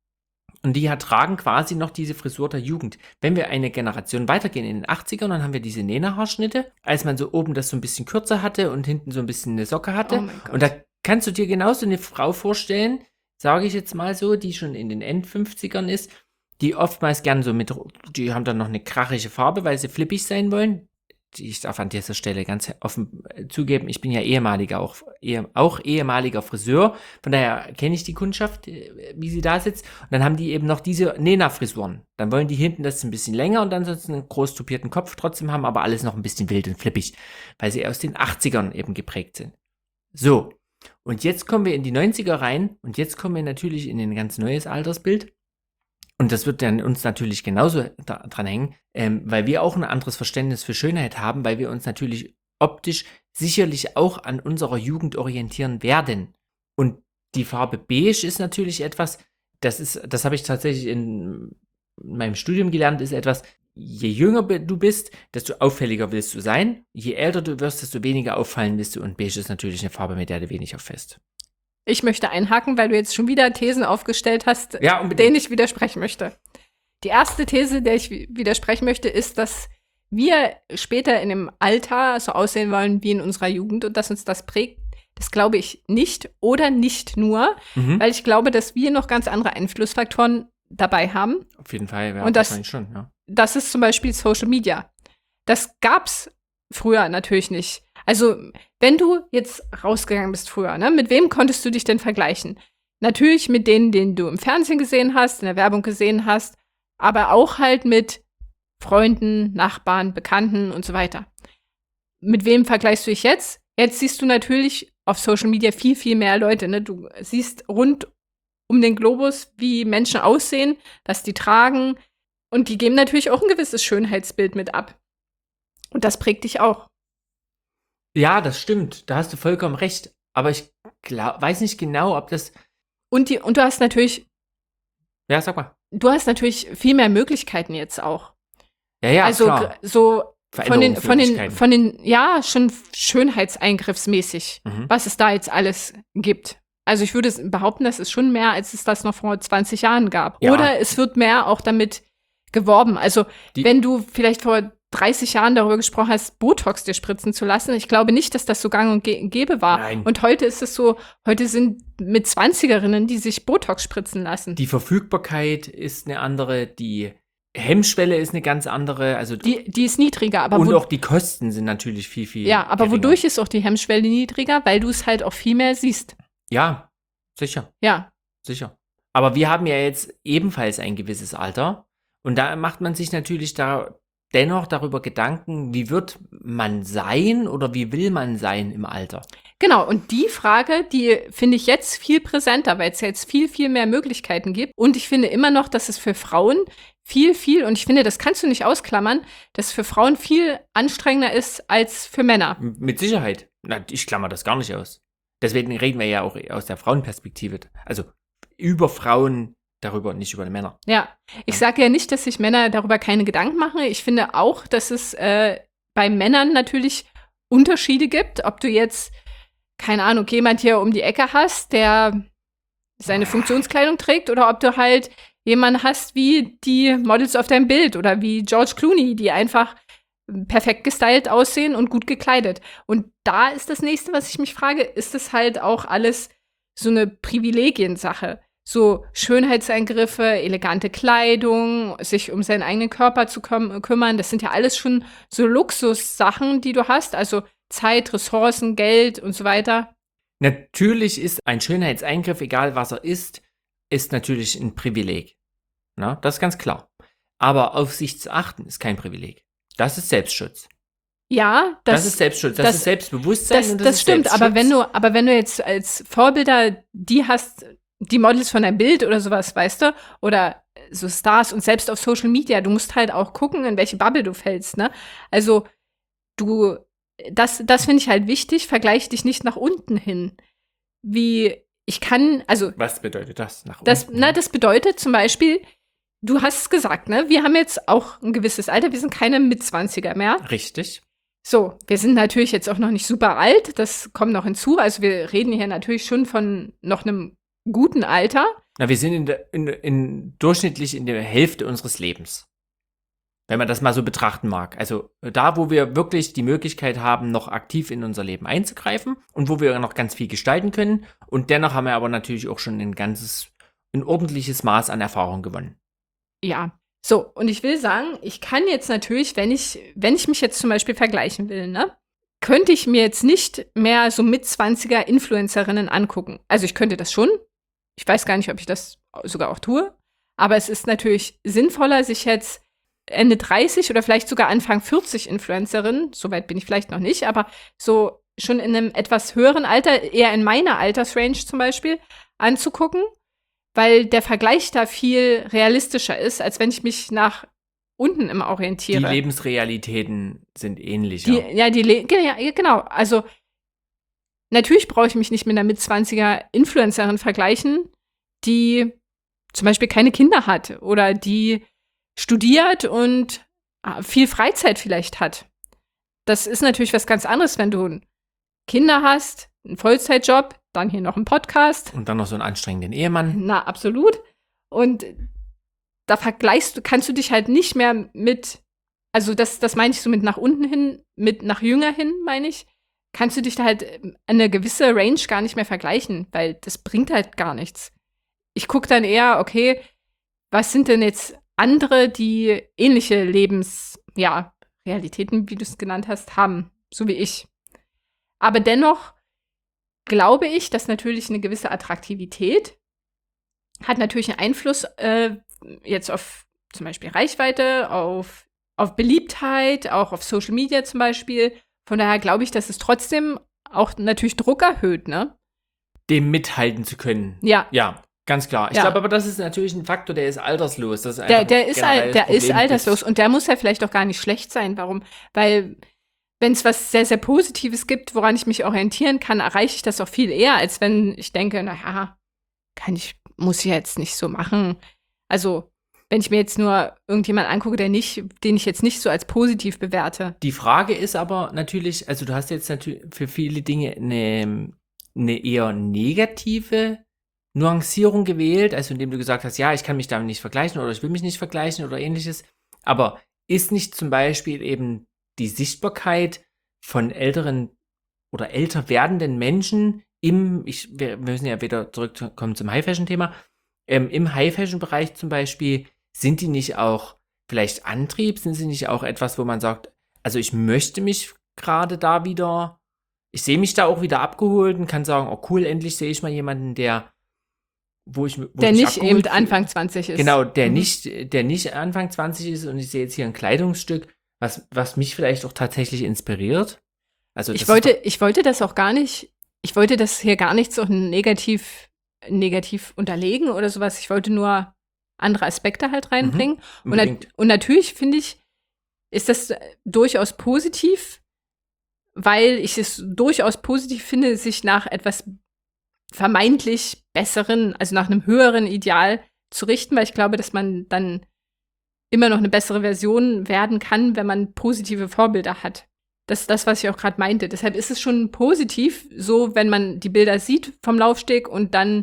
Und die hat, tragen quasi noch diese Frisur der Jugend. Wenn wir eine Generation weitergehen in den achtzigern, dann haben wir diese Nena-Haarschnitte, als man so oben das so ein bisschen kürzer hatte und hinten so ein bisschen eine Socke hatte. Oh mein Gott. Und da kannst du dir genauso eine Frau vorstellen, sage ich jetzt mal so, die schon in den End-fünfzigern ist, die oftmals gern so mit, die haben dann noch eine krachige Farbe, weil sie flippig sein wollen. Ich darf an dieser Stelle ganz offen zugeben, ich bin ja ehemaliger, auch, eh, auch ehemaliger Friseur, von daher kenne ich die Kundschaft, wie sie da sitzt. Und dann haben die eben noch diese Nena-Frisuren. Dann wollen die hinten das ein bisschen länger und dann sonst einen groß tupierten Kopf trotzdem haben, aber alles noch ein bisschen wild und flippig, weil sie aus den achtzigern eben geprägt sind. So, und jetzt kommen wir in die neunziger rein und jetzt kommen wir natürlich in ein ganz neues Altersbild. Und das wird dann uns natürlich genauso da, dran hängen, ähm, weil wir auch ein anderes Verständnis für Schönheit haben, weil wir uns natürlich optisch sicherlich auch an unserer Jugend orientieren werden. Und die Farbe Beige ist natürlich etwas, das ist, das habe ich tatsächlich in meinem Studium gelernt, ist etwas, je jünger du bist, desto auffälliger willst du sein. Je älter du wirst, desto weniger auffallen willst du. Und Beige ist natürlich eine Farbe, mit der du wenig auffällst. Ich möchte einhaken, weil du jetzt schon wieder Thesen aufgestellt hast, Ja, unbedingt. denen ich widersprechen möchte. Die erste These, der ich wi- widersprechen möchte, ist, dass wir später in dem Alter so aussehen wollen wie in unserer Jugend und dass uns das prägt. Das glaube ich nicht oder nicht nur, Mhm. weil ich glaube, dass wir noch ganz andere Einflussfaktoren dabei haben. Auf jeden Fall, ja, Und das- wahrscheinlich schon, ja. Das ist zum Beispiel Social Media. Das gab's früher natürlich nicht. Also, wenn du jetzt rausgegangen bist früher, ne, mit wem konntest du dich denn vergleichen? Natürlich mit denen, den du im Fernsehen gesehen hast, in der Werbung gesehen hast, aber auch halt mit Freunden, Nachbarn, Bekannten und so weiter. Mit wem vergleichst du dich jetzt? Jetzt siehst du natürlich auf Social Media viel, viel mehr Leute. Ne? Du siehst rund um den Globus, wie Menschen aussehen, was die tragen. Und die geben natürlich auch ein gewisses Schönheitsbild mit ab. Und das prägt dich auch. Ja, das stimmt. Da hast du vollkommen recht. Aber ich glaub, weiß nicht genau, ob das. Und, die, und du hast natürlich, Ja, sag mal. du hast natürlich viel mehr Möglichkeiten jetzt auch. Ja, ja, also klar. g- so von den, von den, Veränderungsmöglichkeiten. von den, ja, schon schönheitseingriffsmäßig, Mhm. was es da jetzt alles gibt. Also ich würde es behaupten, das ist schon mehr, als es das noch vor zwanzig Jahren gab. Ja. Oder es wird mehr auch damit geworben. Also Die- wenn du vielleicht vor dreißig Jahren darüber gesprochen hast, Botox dir spritzen zu lassen, ich glaube nicht, dass das so gang und gä- gäbe war. Nein. Und heute ist es so, heute sind mit zwanzigerinnen, die sich Botox spritzen lassen. Die Verfügbarkeit ist eine andere, die Hemmschwelle ist eine ganz andere. Also Die, die ist niedriger, aber und wo, auch die Kosten sind natürlich viel, viel. ja, aber geringer. wodurch ist auch die Hemmschwelle niedriger? Weil du es halt auch viel mehr siehst. Ja, sicher. Ja, Sicher. Aber wir haben ja jetzt ebenfalls ein gewisses Alter. Und da macht man sich natürlich da dennoch darüber Gedanken, wie wird man sein oder wie will man sein im Alter? genau. Und die Frage, die finde ich jetzt viel präsenter, weil es jetzt viel, viel mehr Möglichkeiten gibt. Und ich finde immer noch, dass es für Frauen viel, viel, und ich finde, das kannst du nicht ausklammern, dass es für Frauen viel anstrengender ist als für Männer. M- Mit Sicherheit. Na, ich klammer das gar nicht aus. Deswegen reden wir ja auch aus der Frauenperspektive. Also über Frauen darüber, nicht über die Männer. Ja, ich sage ja nicht, dass sich Männer darüber keine Gedanken machen. Ich finde auch, dass es äh, bei Männern natürlich Unterschiede gibt. Ob du jetzt, keine Ahnung, jemand hier um die Ecke hast, der seine Funktionskleidung trägt, oder ob du halt jemanden hast wie die Models auf deinem Bild oder wie George Clooney, die einfach perfekt gestylt aussehen und gut gekleidet. Und da ist das Nächste, was ich mich frage, ist das halt auch alles so eine Privilegiensache? So Schönheitseingriffe, elegante Kleidung, sich um seinen eigenen Körper zu küm- kümmern, das sind ja alles schon so Luxussachen, die du hast, also Zeit, Ressourcen, Geld und so weiter. Natürlich ist ein Schönheitseingriff, egal was er ist, ist natürlich ein Privileg. Na, das ist ganz klar. Aber auf sich zu achten ist kein Privileg. Das ist Selbstschutz. Ja, das, Das ist Selbstschutz, das, das ist Selbstbewusstsein Das, und das, das ist stimmt, aber Selbstschutz. wenn du, aber wenn du jetzt als Vorbilder die hast, die Models von deinem Bild oder sowas, weißt du, oder so Stars und selbst auf Social Media, du musst halt auch gucken, in welche Bubble du fällst, ne? Also du, das, das finde ich halt wichtig, vergleich dich nicht nach unten hin. Wie, ich kann, also Was bedeutet das nach das, unten? na, das bedeutet zum Beispiel, du hast es gesagt, ne? Wir haben jetzt auch ein gewisses Alter, wir sind keine Mitzwanziger mehr. Richtig. So, wir sind natürlich jetzt auch noch nicht super alt, das kommt noch hinzu. Also wir reden hier natürlich schon von noch einem guten Alter. Na, wir sind in der, in, in, durchschnittlich in der Hälfte unseres Lebens. Wenn man das mal so betrachten mag. Also da, wo wir wirklich die Möglichkeit haben, noch aktiv in unser Leben einzugreifen und wo wir noch ganz viel gestalten können. Und dennoch haben wir aber natürlich auch schon ein ganzes, ein ordentliches Maß an Erfahrung gewonnen. Ja, so, und ich will sagen, ich kann jetzt natürlich, wenn ich, wenn ich mich jetzt zum Beispiel vergleichen will, ne, könnte ich mir jetzt nicht mehr so Mitzwanziger Influencerinnen angucken. Also ich könnte das schon. Ich weiß gar nicht, ob ich das sogar auch tue. Aber es ist natürlich sinnvoller, sich jetzt Ende dreißig oder vielleicht sogar Anfang vierzig Influencerinnen, soweit bin ich vielleicht noch nicht, aber so schon in einem etwas höheren Alter, eher in meiner Altersrange zum Beispiel, anzugucken, weil der Vergleich da viel realistischer ist, als wenn ich mich nach unten immer orientiere. Die Lebensrealitäten sind ähnlicher. Die, ja, die Le ja, genau. Also natürlich brauche ich mich nicht mit einer Mitzwanziger Influencerin vergleichen, die zum Beispiel keine Kinder hat oder die studiert und viel Freizeit vielleicht hat. Das ist natürlich was ganz anderes, wenn du Kinder hast, einen Vollzeitjob, dann hier noch einen Podcast. Und dann noch so einen anstrengenden Ehemann. Na, absolut. Und da vergleichst du, kannst du dich halt nicht mehr mit, also das, das meine ich so mit nach unten hin, mit nach jünger hin, meine ich, kannst du dich da halt eine gewisse Range gar nicht mehr vergleichen, weil das bringt halt gar nichts. Ich gucke dann eher, okay, was sind denn jetzt andere, die ähnliche Lebens, ja, Realitäten, wie du es genannt hast, haben, so wie ich. Aber dennoch glaube ich, dass natürlich eine gewisse Attraktivität hat natürlich einen Einfluss äh, jetzt auf zum Beispiel Reichweite, auf, auf Beliebtheit, auch auf Social Media zum Beispiel. Von daher glaube ich, dass es trotzdem auch natürlich Druck erhöht, ne? Dem mithalten zu können. Ja. Ja, ganz klar. Ich Ja. glaube aber, das ist natürlich ein Faktor, der ist alterslos. Das ist Der, einfach der ist, generell al- der das ist Problem alterslos des- und der muss ja vielleicht auch gar nicht schlecht sein. Warum? Weil wenn es was sehr, sehr Positives gibt, woran ich mich orientieren kann, erreiche ich das auch viel eher, als wenn ich denke, naja, kann ich, muss ich jetzt nicht so machen. Also, wenn ich mir jetzt nur irgendjemanden angucke, der nicht, den ich jetzt nicht so als positiv bewerte. Die Frage ist aber natürlich, also du hast jetzt natürlich für viele Dinge eine, eine eher negative Nuancierung gewählt, also indem du gesagt hast, ja, ich kann mich damit nicht vergleichen oder ich will mich nicht vergleichen oder ähnliches. Aber ist nicht zum Beispiel eben die Sichtbarkeit von älteren oder älter werdenden Menschen im, ich, wir müssen ja wieder zurückkommen zum High-Fashion-Thema, ähm, im High-Fashion-Bereich zum Beispiel, sind die nicht auch vielleicht Antrieb, sind sie nicht auch etwas, wo man sagt, also ich möchte mich gerade da wieder, ich sehe mich da auch wieder abgeholt und kann sagen, oh cool, endlich sehe ich mal jemanden, der, wo ich, wo Der ich mich nicht abgeholt eben fühle. Anfang zwanzig ist. Genau, der Mhm. nicht, der nicht Anfang zwanzig ist und ich sehe jetzt hier ein Kleidungsstück, was, was mich vielleicht auch tatsächlich inspiriert. Also das Ich ist wollte, ich wollte das auch gar nicht, ich wollte das hier gar nicht so negativ, negativ unterlegen oder sowas. Ich wollte nur andere Aspekte halt reinbringen. doch Und, nat unbedingt. und natürlich finde ich, ist das durchaus positiv, weil ich es durchaus positiv finde, sich nach etwas vermeintlich besseren, also nach einem höheren Ideal zu richten, weil ich glaube, dass man dann immer noch eine bessere Version werden kann, wenn man positive Vorbilder hat. Das ist das, was ich auch gerade meinte. Deshalb ist es schon positiv, so wenn man die Bilder sieht vom Laufsteg und dann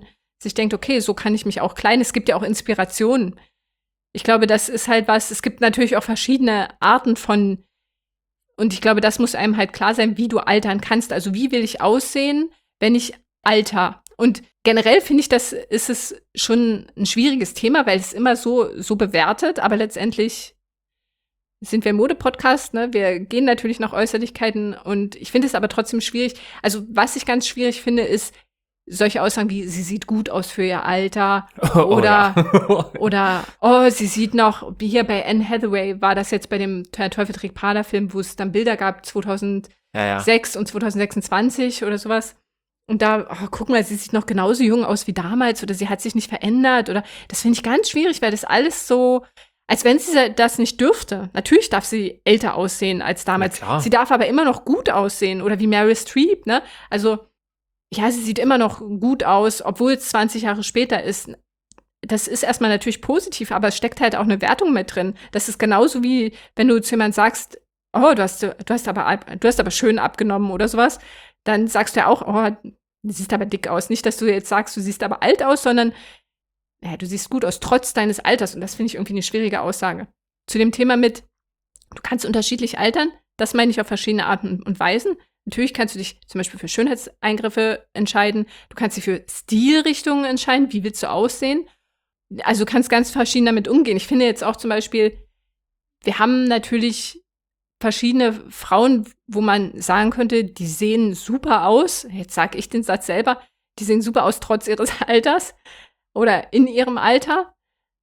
sich denkt, okay, so kann ich mich auch kleiden. Es gibt ja auch Inspirationen. Ich glaube, das ist halt was, es gibt natürlich auch verschiedene Arten von, und ich glaube, das muss einem halt klar sein, wie du altern kannst. Also wie will ich aussehen, wenn ich alter? Und generell finde ich, das ist es schon ein schwieriges Thema, weil es immer so, so bewertet, aber letztendlich sind wir ein Mode-Podcast, ne? Wir gehen natürlich nach Äußerlichkeiten und ich finde es aber trotzdem schwierig. Also was ich ganz schwierig finde, ist solche Aussagen wie, sie sieht gut aus für ihr Alter Oh, oder, oh, ja. oder, oh, sie sieht noch, wie hier bei Anne Hathaway war das jetzt bei dem Der Teufel trägt Prada-Film, wo es dann Bilder gab, zweitausendsechs ja, ja. und zweitausendsechsundzwanzig oder sowas. Und da, oh, guck mal, sie sieht noch genauso jung aus wie damals oder sie hat sich nicht verändert oder, das finde ich ganz schwierig, weil das alles so, als wenn sie das nicht dürfte. Natürlich darf sie älter aussehen als damals. Na klar. Sie darf aber immer noch gut aussehen oder wie Meryl Streep, ne? Also, ja, sie sieht immer noch gut aus, obwohl es zwanzig Jahre später ist. Das ist erstmal natürlich positiv, aber es steckt halt auch eine Wertung mit drin. Das ist genauso wie, wenn du zu jemandem sagst, oh, du hast, du hast aber, ab- du hast aber schön abgenommen oder sowas, dann sagst du ja auch, oh, du siehst aber dick aus. Nicht, dass du jetzt sagst, du siehst aber alt aus, sondern ja, du siehst gut aus, trotz deines Alters. Und das finde ich irgendwie eine schwierige Aussage. Zu dem Thema mit, du kannst unterschiedlich altern, das meine ich auf verschiedene Arten und Weisen. Natürlich kannst du dich zum Beispiel für Schönheitseingriffe entscheiden. Du kannst dich für Stilrichtungen entscheiden. Wie willst du aussehen? Also du kannst ganz verschieden damit umgehen. Ich finde jetzt auch zum Beispiel, wir haben natürlich verschiedene Frauen, wo man sagen könnte, die sehen super aus. Jetzt sage ich den Satz selber. Die sehen super aus trotz ihres Alters oder in ihrem Alter.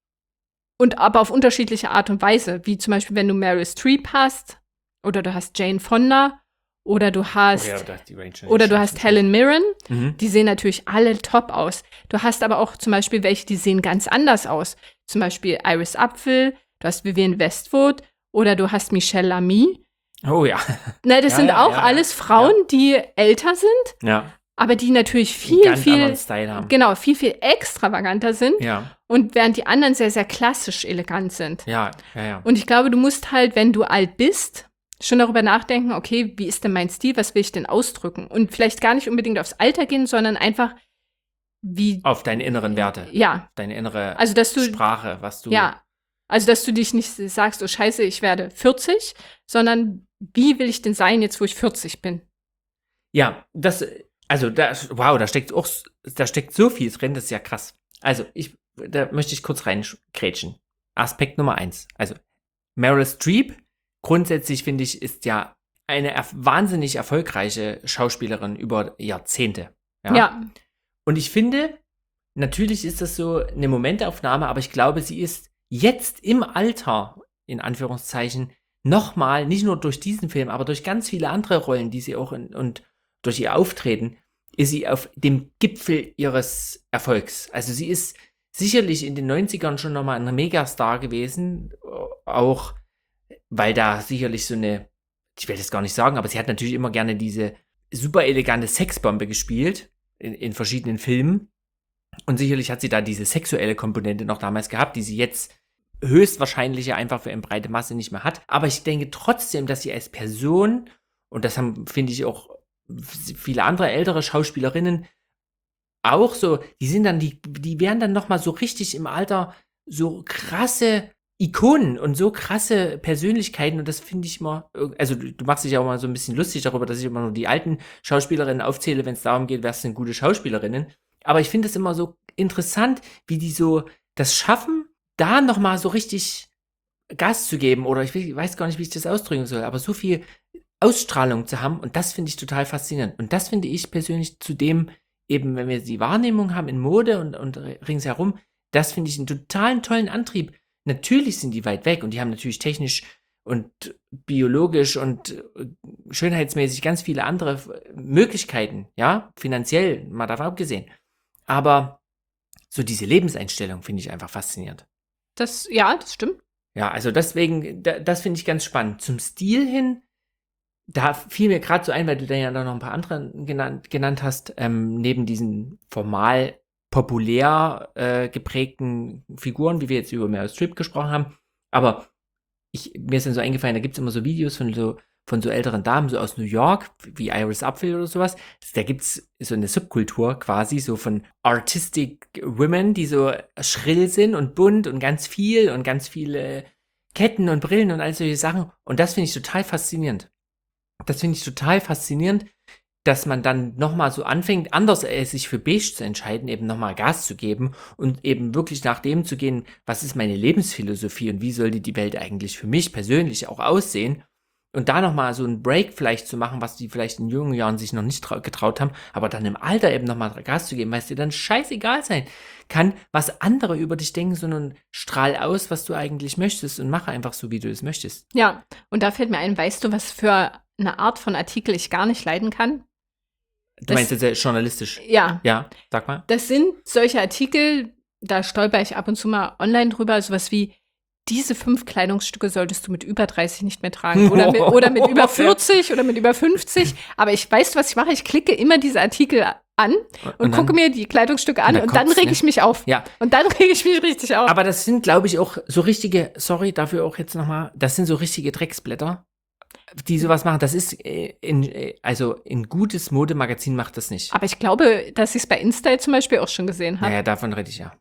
Und aber auf unterschiedliche Art und Weise. Wie zum Beispiel, wenn du Meryl Streep hast oder du hast Jane Fonda oder du hast Okay, aber da ist die Range oder du schon- hast Helen Mirren, Mhm. die sehen natürlich alle top aus. Du hast aber auch zum Beispiel welche, die sehen ganz anders aus. Zum Beispiel Iris Apfel, du hast Vivienne Westwood oder du hast Michelle Lamy. Oh ja. Ne, das Ja, sind ja, auch ja, alles ja. Frauen, die älter sind, Ja. aber die natürlich Einen viel, ganz viel, anderen Style haben. genau, viel, viel extravaganter sind. Ja. Und während die anderen sehr, sehr klassisch elegant sind. Ja, ja, ja. Und ich glaube, du musst halt, wenn du alt bist, schon darüber nachdenken, okay, wie ist denn mein Stil, was will ich denn ausdrücken? Und vielleicht gar nicht unbedingt aufs Alter gehen, sondern einfach, wie, Auf deine inneren Werte. ja, Deine innere also dass du, Sprache, was du. ja, also dass du dich nicht sagst, oh scheiße, ich werde vierzig, sondern wie will ich denn sein, jetzt wo ich vierzig bin? Ja, das, also da, wow, da steckt auch, da steckt so viel drin, das ist ja krass. Also, ich, da möchte ich kurz reingrätschen. Aspekt Nummer eins. Also, Meryl Streep, grundsätzlich finde ich, ist ja eine erf- wahnsinnig erfolgreiche Schauspielerin über Jahrzehnte. Ja. Ja, Und ich finde, natürlich ist das so eine Momentaufnahme, aber ich glaube, sie ist jetzt im Alter, in Anführungszeichen, nochmal, nicht nur durch diesen Film, aber durch ganz viele andere Rollen, die sie auch in, und durch ihr Auftreten, ist sie auf dem Gipfel ihres Erfolgs. Also sie ist sicherlich in den neunzigern schon nochmal ein Megastar gewesen, auch weil da sicherlich so eine, ich will das gar nicht sagen, aber sie hat natürlich immer gerne diese super elegante Sexbombe gespielt in, in verschiedenen Filmen. Und sicherlich hat sie da diese sexuelle Komponente noch damals gehabt, die sie jetzt höchstwahrscheinlich ja einfach für eine breite Masse nicht mehr hat. Aber ich denke trotzdem, dass sie als Person, und das haben, finde ich, auch viele andere ältere Schauspielerinnen auch so, die sind dann, die, die werden dann nochmal so richtig im Alter so krasse Ikonen und so krasse Persönlichkeiten, und das finde ich mal, also du, du machst dich ja auch mal so ein bisschen lustig darüber, dass ich immer nur die alten Schauspielerinnen aufzähle, wenn es darum geht, wer sind gute Schauspielerinnen. Aber ich finde es immer so interessant, wie die so das schaffen, da nochmal so richtig Gas zu geben, oder ich weiß gar nicht, wie ich das ausdrücken soll, aber so viel Ausstrahlung zu haben, und das finde ich total faszinierend. Und das finde ich persönlich zudem, eben wenn wir die Wahrnehmung haben in Mode und, und ringsherum, das finde ich einen totalen tollen Antrieb. Natürlich sind die weit weg und die haben natürlich technisch und biologisch und schönheitsmäßig ganz viele andere Möglichkeiten, ja, finanziell, mal davon abgesehen. Aber so diese Lebenseinstellung finde ich einfach faszinierend. das, ja, das stimmt. Ja, also deswegen, da, das finde ich ganz spannend. Zum Stil hin, da fiel mir gerade so ein, weil du da ja noch ein paar andere genannt, genannt hast, ähm, neben diesen formal populär äh, geprägten Figuren, wie wir jetzt über Meryl Streep gesprochen haben. Aber ich, mir ist dann so eingefallen, da gibt es immer so Videos von so von so älteren Damen, so aus New York, wie Iris Apfel oder sowas. Da gibt's so eine Subkultur quasi, so von Artistic Women, die so schrill sind und bunt und ganz viel und ganz viele Ketten und Brillen und all solche Sachen. Und das finde ich total faszinierend. Das finde ich total faszinierend, dass man dann nochmal so anfängt, anders als sich für beige zu entscheiden, eben nochmal Gas zu geben und eben wirklich nach dem zu gehen, was ist meine Lebensphilosophie und wie sollte die Welt eigentlich für mich persönlich auch aussehen. Und da nochmal so einen Break vielleicht zu machen, was die vielleicht in jungen Jahren sich noch nicht trau- getraut haben, aber dann im Alter eben nochmal Gas zu geben, weil es dir dann scheißegal sein kann, was andere über dich denken, sondern strahl aus, was du eigentlich möchtest und mache einfach so, wie du es möchtest. Ja, und da fällt mir ein, weißt du, was für eine Art von Artikel ich gar nicht leiden kann? Du Das- meinst jetzt äh, journalistisch? Ja, Ja, sag mal. das sind solche Artikel, da stolper ich ab und zu mal online drüber, sowas wie, diese fünf Kleidungsstücke solltest du mit über dreißig nicht mehr tragen. Oder mit, oder mit über vierzig oder mit über fünfzig. Aber ich weiß, was ich mache. Ich klicke immer diese Artikel an und, Und dann- gucke mir die Kleidungsstücke an Und dann und dann kommt's, rege ne? ich mich auf. Ja, Und dann rege ich mich richtig auf. aber das sind, glaube ich, auch so richtige, sorry, dafür auch jetzt nochmal, das sind so richtige Drecksblätter, die sowas machen. Das ist, äh, in, äh, also in gutes Modemagazin macht das nicht. Aber ich glaube, dass ich es bei InStyle zum Beispiel auch schon gesehen habe. Naja, davon rede ich ja.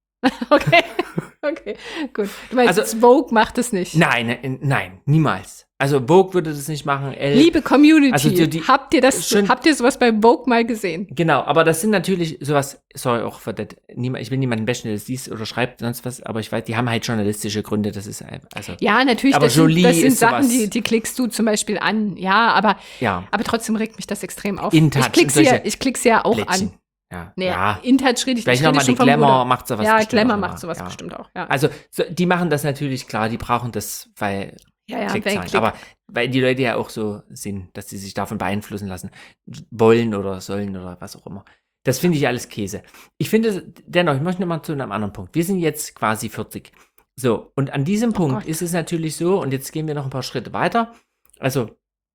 Okay. Okay, gut. Du meinst, Also- jetzt Vogue macht es nicht. Nein, äh, nein, niemals. Also Vogue würde das nicht machen. Elle, Liebe Community, Also die- die- habt ihr das, schon- habt ihr sowas bei Vogue mal gesehen? Genau, aber das sind natürlich sowas, sorry auch für das, niemand, ich will niemanden bashen, der das liest oder schreibt, sonst was, aber ich weiß, die haben halt journalistische Gründe, das ist einfach, also, Ja, natürlich, Aber das sind, Jolie das sind ist Sachen, sowas- die, die klickst du zum Beispiel an. Ja, aber, ja, aber trotzdem regt mich das extrem auf. InTouch ich klick's und ja, solche ich klick's ja auch Blättchen. an. Ja, Nee, ja. InTouch rede ich Vielleicht ich rede nochmal die schon vom Glamour Bruder. macht sowas Ja, bestimmt Glamour auch macht noch, sowas ja. bestimmt auch. Ja, Also, so, die machen das natürlich klar, die brauchen das, weil ja, ja Klickzahlen. Klick. Aber weil die Leute ja auch so sind, dass sie sich davon beeinflussen lassen wollen oder sollen oder was auch immer. Das finde ich alles Käse. Ich finde, dennoch, ich möchte nochmal zu einem anderen Punkt. Wir sind jetzt quasi vierzig. So, und an diesem Punkt Gott. ist es natürlich so, und jetzt gehen wir noch ein paar Schritte weiter. Also,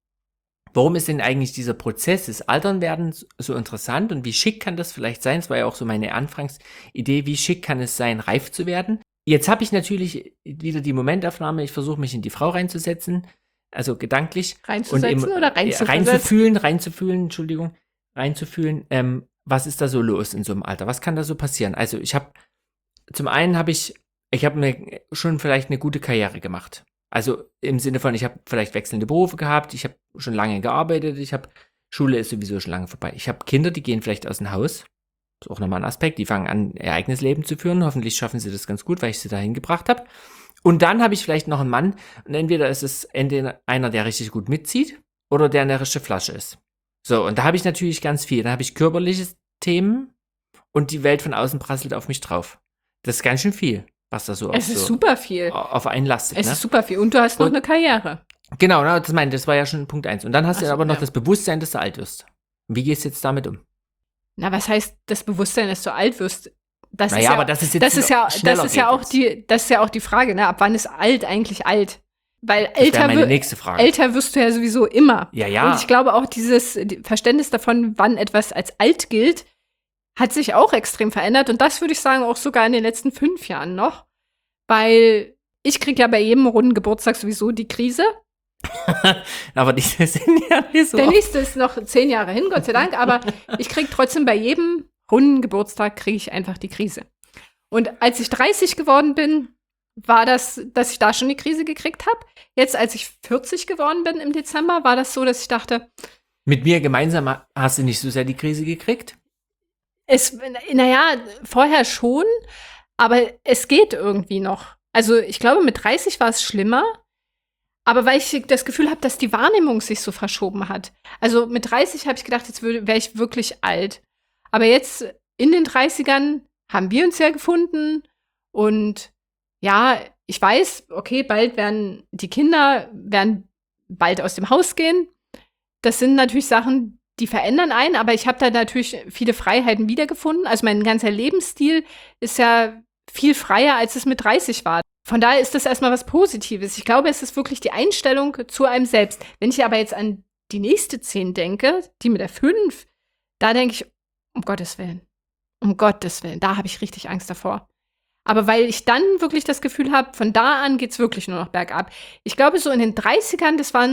warum ist denn eigentlich dieser Prozess des Alternwerdens so interessant und wie schick kann das vielleicht sein? Das war ja auch so meine Anfangsidee, wie schick kann es sein, reif zu werden? Jetzt habe ich natürlich wieder die Momentaufnahme, ich versuche mich in die Frau reinzusetzen, also gedanklich. Reinzusetzen Und im- oder äh, reinzuversetzen? reinzufühlen, reinzufühlen, Entschuldigung, reinzufühlen, ähm, was ist da so los in so einem Alter? Was kann da so passieren? Also ich habe, zum einen habe ich, ich habe mir schon vielleicht eine gute Karriere gemacht. Also im Sinne von, ich habe vielleicht wechselnde Berufe gehabt, ich habe schon lange gearbeitet, ich habe, Schule ist sowieso schon lange vorbei. Ich habe Kinder, die gehen vielleicht aus dem Haus. Das ist auch nochmal ein Aspekt, die fangen an, ihr eigenes Leben zu führen. Hoffentlich schaffen sie das ganz gut, weil ich sie dahin gebracht habe. Und dann habe ich vielleicht noch einen Mann und entweder ist es entweder einer, der richtig gut mitzieht oder der eine richtige Flasche ist. So, und da habe ich natürlich ganz viel. Da habe ich körperliche Themen und die Welt von außen prasselt auf mich drauf. Das ist ganz schön viel, was da so, Es auf, ist so super viel. auf einen lastet. Es Ne? ist super viel. Und du hast noch Und- eine Karriere. Genau, na, das, mein, das war ja schon Punkt eins. Und dann hast Ach du so, aber noch ja. das Bewusstsein, dass du alt wirst. Und wie gehst du jetzt damit um? Na, was heißt das Bewusstsein, dass du alt wirst? Das Naja, ist ja, aber das ist jetzt das ist ja, schneller das ist ja geht auch jetzt. die, das ist ja auch die Frage, ne? Ab wann ist alt eigentlich alt? Weil Das wäre älter, meine wir- nächste Frage. älter wirst du ja sowieso immer. Ja, ja. Und ich glaube auch dieses die Verständnis davon, wann etwas als alt gilt, hat sich auch extrem verändert. Und das würde ich sagen, auch sogar in den letzten fünf Jahren noch. Weil ich kriege ja bei jedem runden Geburtstag sowieso die Krise. Aber die sind ja nicht so. Der nächste ist noch zehn Jahre hin, Gott sei Dank. Aber ich kriege trotzdem bei jedem runden Geburtstag kriege ich einfach die Krise. Und als ich dreißig geworden bin, war das, dass ich da schon die Krise gekriegt habe. Jetzt, als ich vierzig geworden bin im Dezember, war das so, dass ich dachte, Mit mir gemeinsam hast du nicht so sehr die Krise gekriegt? es, naja, vorher schon, aber es geht irgendwie noch. Also ich glaube, mit dreißig war es schlimmer, aber weil ich das Gefühl habe, dass die Wahrnehmung sich so verschoben hat. Also mit dreißig habe ich gedacht, jetzt wäre ich wirklich alt. Aber jetzt in den dreißigern haben wir uns ja gefunden und ja, ich weiß, okay, bald werden die Kinder werden bald aus dem Haus gehen. Das sind natürlich Sachen, die verändern einen, aber ich habe da natürlich viele Freiheiten wiedergefunden. Also mein ganzer Lebensstil ist ja viel freier, als es mit dreißig war. Von daher ist das erstmal was Positives. Ich glaube, es ist wirklich die Einstellung zu einem selbst. Wenn ich aber jetzt an die nächste zehn denke, die mit der fünf, da denke ich, um Gottes Willen, um Gottes Willen, da habe ich richtig Angst davor. Aber weil ich dann wirklich das Gefühl habe, von da an geht's wirklich nur noch bergab. Ich glaube, so in den dreißigern, das waren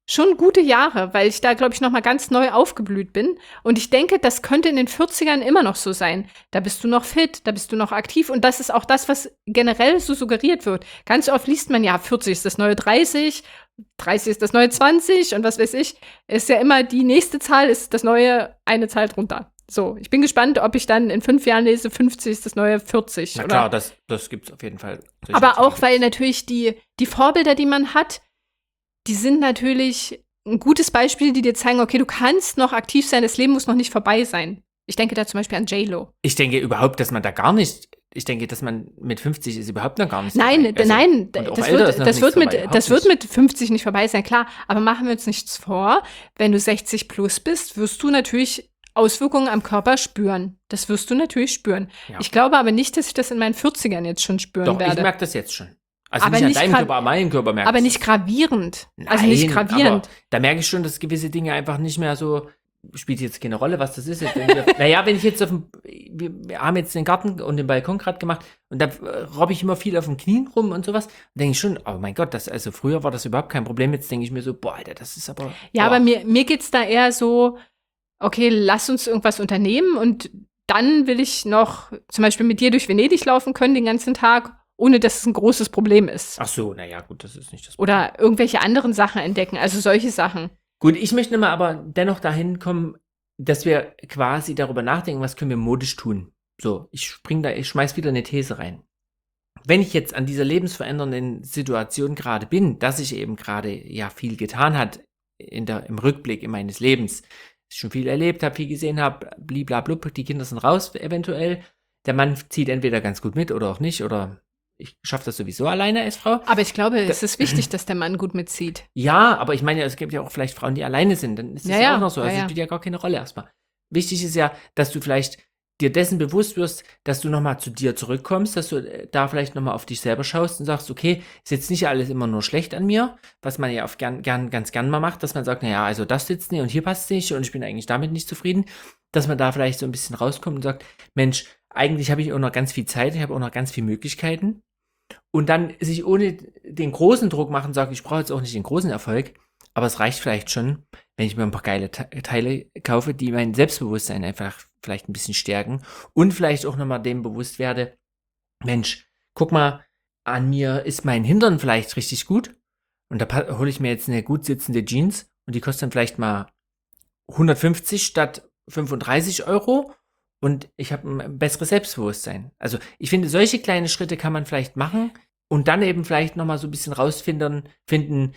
schon gute Jahre, weil ich da, glaube ich, noch mal ganz neu aufgeblüht bin. Und ich denke, das könnte in den vierzigern immer noch so sein. Da bist du noch fit, da bist du noch aktiv. Und das ist auch das, was generell so suggeriert wird. Ganz oft liest man ja, vierzig ist das neue dreißig, dreißig ist das neue zwanzig und was weiß ich. Ist ja immer die nächste Zahl, ist das neue eine Zahl drunter. So, ich bin gespannt, ob ich dann in fünf Jahren lese, fünfzig ist das neue vierzig. Na oder? klar, das, das gibt es auf jeden Fall. Solche Aber auch, Artikel weil gibt's. natürlich die, die Vorbilder, die man hat, die sind natürlich ein gutes Beispiel, die dir zeigen, okay, du kannst noch aktiv sein, das Leben muss noch nicht vorbei sein. Ich denke da zum Beispiel an J-Lo. Ich denke überhaupt, dass man da gar nicht, ich denke, dass man mit fünfzig ist überhaupt noch gar nicht Nein, vorbei. Also, nein, und auch das älter wird, ist noch das nichts wird, mit, vorbei, überhaupt das wird nicht. mit fünfzig nicht vorbei sein, klar. Aber machen wir uns nichts vor, wenn du sechzig plus bist, wirst du natürlich Auswirkungen am Körper spüren. Das wirst du natürlich spüren. Ja. Ich glaube aber nicht, dass ich das in meinen vierzigern jetzt schon spüren Doch, werde. ich merke das jetzt schon. Also Aber nicht an nicht deinem gra- Körper, an meinem Körper merke aber ich nicht das. gravierend. also nicht Nein, gravierend. aber da merke ich schon, dass gewisse Dinge einfach nicht mehr so, spielt jetzt keine Rolle, was das ist. Jetzt, wenn wir, naja, wenn ich jetzt auf dem, wir, wir haben jetzt den Garten und den Balkon gerade gemacht und da äh, robbe ich immer viel auf den Knien rum und sowas, dann denke ich schon, oh mein Gott, das, also früher war das überhaupt kein Problem, jetzt denke ich mir so, boah, Alter, das ist aber, Ja, boah. aber mir, mir geht's da eher so, okay, lass uns irgendwas unternehmen und dann will ich noch zum Beispiel mit dir durch Venedig laufen können den ganzen Tag, ohne dass es ein großes Problem ist. Ach so, naja, gut, das ist nicht das Oder irgendwelche anderen Sachen entdecken, also solche Sachen. Gut, ich möchte mal aber dennoch dahin kommen, dass wir quasi darüber nachdenken, was können wir modisch tun. So, ich spring da, ich schmeiß wieder eine These rein. Wenn ich jetzt an dieser lebensverändernden Situation gerade bin, dass ich eben gerade ja viel getan hat in der, im Rückblick in meines Lebens, ich schon viel erlebt habe, viel gesehen habe, bliblablub, die Kinder sind raus eventuell, der Mann zieht entweder ganz gut mit oder auch nicht oder ich schaffe das sowieso alleine als Frau. Aber ich glaube, es ist wichtig, dass der Mann gut mitzieht. Ja, aber ich meine, ja, es gibt ja auch vielleicht Frauen, die alleine sind. Dann ist das Ja, ja ja, auch noch so. Also ja, es ja. spielt ja gar keine Rolle erstmal. Wichtig ist ja, dass du vielleicht dir dessen bewusst wirst, dass du nochmal zu dir zurückkommst, dass du äh, da vielleicht nochmal auf dich selber schaust und sagst, okay, ist jetzt nicht alles immer nur schlecht an mir, was man ja oft gern, gern, ganz gern mal macht, dass man sagt, naja, also das sitzt nicht und hier passt es nicht und ich bin eigentlich damit nicht zufrieden, dass man da vielleicht so ein bisschen rauskommt und sagt, Mensch, eigentlich habe ich auch noch ganz viel Zeit, ich habe auch noch ganz viele Möglichkeiten. Und dann sich ohne den großen Druck machen, sagen, ich brauche jetzt auch nicht den großen Erfolg, aber es reicht vielleicht schon, wenn ich mir ein paar geile Te- Teile kaufe, die mein Selbstbewusstsein einfach vielleicht ein bisschen stärken und vielleicht auch nochmal dem bewusst werde, Mensch, guck mal, an mir ist mein Hintern vielleicht richtig gut und da pa- hole ich mir jetzt eine gut sitzende Jeans und die kostet dann vielleicht mal hundertfünfzig statt fünfunddreißig Euro. Und ich habe ein besseres Selbstbewusstsein. Also ich finde, solche kleine Schritte kann man vielleicht machen und dann eben vielleicht nochmal so ein bisschen rausfinden, finden,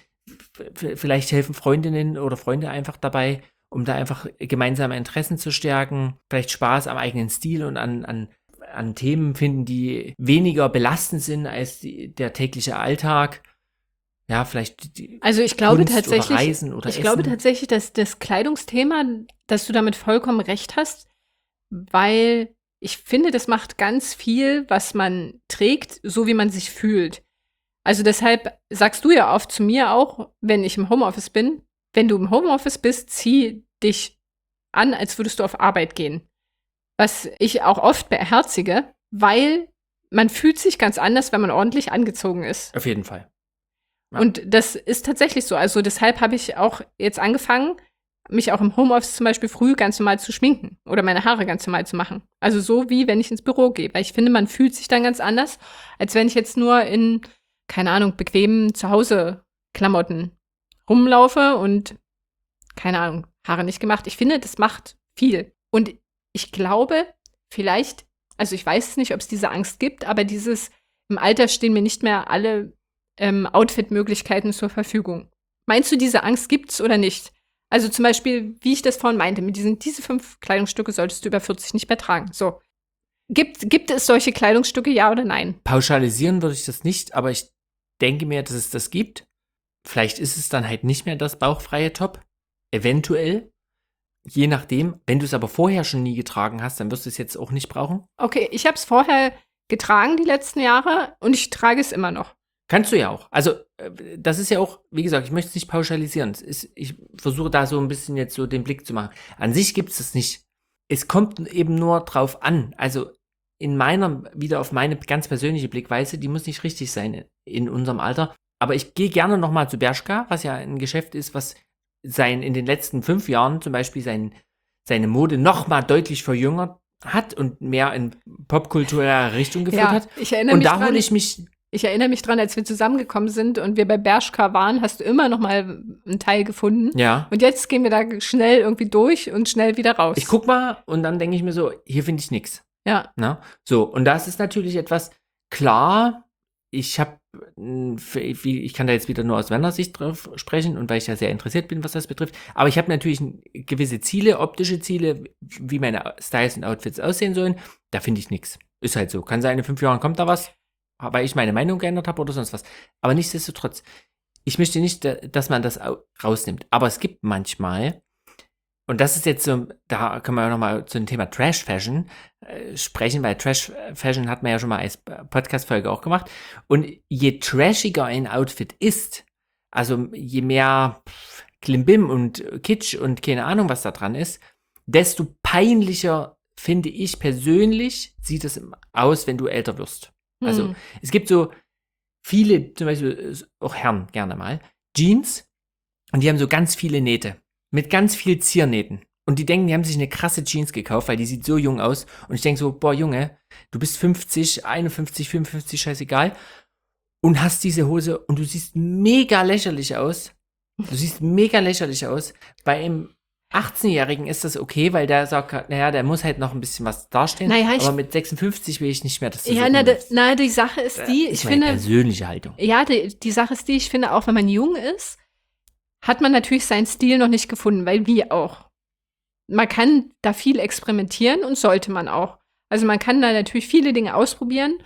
f- vielleicht helfen Freundinnen oder Freunde einfach dabei, um da einfach gemeinsame Interessen zu stärken, vielleicht Spaß am eigenen Stil und an, an, an Themen finden, die weniger belastend sind als die, der tägliche Alltag. Ja, vielleicht die Also ich glaube Kunst tatsächlich, oder Reisen oder ich Essen. glaube tatsächlich, dass das Kleidungsthema, dass du damit vollkommen recht hast, weil ich finde, das macht ganz viel, was man trägt, so wie man sich fühlt. Also deshalb sagst du ja oft zu mir auch, wenn ich im Homeoffice bin, wenn du im Homeoffice bist, zieh dich an, als würdest du auf Arbeit gehen. Was ich auch oft beherzige, weil man fühlt sich ganz anders, wenn man ordentlich angezogen ist. Auf jeden Fall. Ja. Und das ist tatsächlich so. Also deshalb habe ich auch jetzt angefangen, mich auch im Homeoffice zum Beispiel früh ganz normal zu schminken oder meine Haare ganz normal zu machen. Also so wie wenn ich ins Büro gehe. Weil ich finde, man fühlt sich dann ganz anders, als wenn ich jetzt nur in, keine Ahnung, bequemen Zuhause-Klamotten rumlaufe und, keine Ahnung, Haare nicht gemacht. Ich finde, das macht viel. Und ich glaube, vielleicht, also ich weiß nicht, ob es diese Angst gibt, aber dieses, im Alter stehen mir nicht mehr alle ähm, Outfit-Möglichkeiten zur Verfügung. Meinst du, diese Angst gibt's oder nicht? Also zum Beispiel, wie ich das vorhin meinte, mit diesen diese fünf Kleidungsstücke solltest du über vierzig nicht mehr tragen. So. Gibt, gibt es solche Kleidungsstücke, ja oder nein? Pauschalisieren würde ich das nicht, aber ich denke mir, dass es das gibt. Vielleicht ist es dann halt nicht mehr das bauchfreie Top. Eventuell. Je nachdem. Wenn du es aber vorher schon nie getragen hast, dann wirst du es jetzt auch nicht brauchen. Okay, ich habe es vorher getragen die letzten Jahre und ich trage es immer noch. Kannst du ja auch. Also, äh, das ist ja auch, wie gesagt, ich möchte es nicht pauschalisieren. Es ist, ich versuche da so ein bisschen jetzt so den Blick zu machen. An sich gibt es das nicht. Es kommt eben nur drauf an. Also, in meiner, wieder auf meine ganz persönliche Blickweise, die muss nicht richtig sein in unserem Alter. aber ich gehe gerne nochmal zu Bershka, was ja ein Geschäft ist, was sein, in den letzten fünf Jahren zum Beispiel sein, seine Mode nochmal deutlich verjüngert hat und mehr in popkulturelle Richtung geführt Ja, hat. ich erinnere Und mich da dran- hole ich mich, Ich erinnere mich dran, als wir zusammengekommen sind und wir bei Bershka waren, hast du immer noch mal einen Teil gefunden. ja, Und jetzt gehen wir da schnell irgendwie durch und schnell wieder raus. ich guck mal und dann denke ich mir so, hier finde ich nichts. Ja, Ne? So, und das ist natürlich etwas, klar, ich habe, ich kann da jetzt wieder nur aus Männersicht drauf sprechen und weil ich ja sehr interessiert bin, was das betrifft, aber ich habe natürlich gewisse Ziele, optische Ziele, wie meine Styles und Outfits aussehen sollen, da finde ich nichts. Ist halt so. Kann sein, in fünf Jahren kommt da was, weil ich meine Meinung geändert habe oder sonst was. Aber nichtsdestotrotz, ich möchte nicht, dass man das rausnimmt, aber es gibt manchmal, und das ist jetzt so, da können wir ja nochmal zu dem Thema Trash Fashion äh, sprechen, weil Trash Fashion hat man ja schon mal als Podcast-Folge auch gemacht. Und je trashiger ein Outfit ist, also je mehr Klimbim und Kitsch und keine Ahnung, was da dran ist, desto peinlicher, finde ich persönlich, sieht es aus, wenn du älter wirst. Also Hm. es gibt so viele, zum Beispiel auch Herren gerne mal, Jeans und die haben so ganz viele Nähte. Mit ganz viel Ziernähten. Und die denken, die haben sich eine krasse Jeans gekauft, weil die sieht so jung aus. Und ich denke so, boah, Junge, du bist fünfzig, einundfünfzig, fünfundfünfzig, scheißegal. Und hast diese Hose und du siehst mega lächerlich aus. Du siehst mega lächerlich aus. Bei einem achtzehnjährigen ist das okay, weil der sagt, naja, der muss halt noch ein bisschen was dastehen. Naja, ich- aber mit sechsundfünfzig will ich nicht mehr, dass du Ja, so na, da, rumläufst. na, die Sache ist die, Das ich ist meine finde, persönliche Haltung. ja, die, die Sache ist die, ich finde, auch wenn man jung ist, hat man natürlich seinen Stil noch nicht gefunden, weil wir auch. Man kann da viel experimentieren und sollte man auch. Also man kann da natürlich viele Dinge ausprobieren.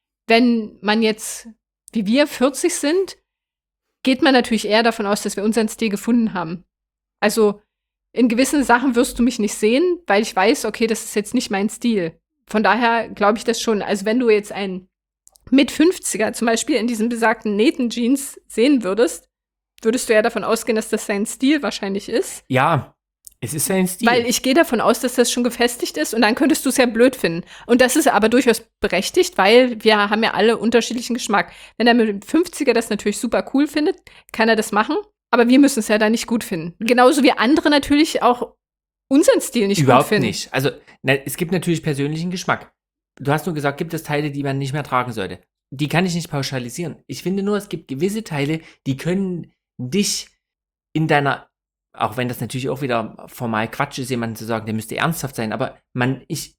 Wenn man jetzt, wie wir, vierzig sind, geht man natürlich eher davon aus, dass wir unseren Stil gefunden haben. Also in gewissen Sachen wirst du mich nicht sehen, weil ich weiß, okay, das ist jetzt nicht mein Stil. Von daher glaube ich das schon. Also wenn du jetzt einen mit fünfziger zum Beispiel in diesen besagten Nähten-Jeans sehen würdest, würdest du ja davon ausgehen, dass das sein Stil wahrscheinlich ist. Ja, es ist sein Stil. Weil ich gehe davon aus, dass das schon gefestigt ist und dann könntest du es ja blöd finden. Und das ist aber durchaus berechtigt, weil wir haben ja alle unterschiedlichen Geschmack. Wenn er mit fünfziger das natürlich super cool findet, kann er das machen. Aber wir müssen es ja dann nicht gut finden. Genauso wie andere natürlich auch unseren Stil nicht Überhaupt gut finden. nicht. Also, na, es gibt natürlich persönlichen Geschmack. Du hast nur gesagt, gibt es Teile, die man nicht mehr tragen sollte. Die kann ich nicht pauschalisieren. Ich finde nur, es gibt gewisse Teile, die können dich in deiner, auch wenn das natürlich auch wieder formal Quatsch ist, jemanden zu sagen, der müsste ernsthaft sein, aber man, ich,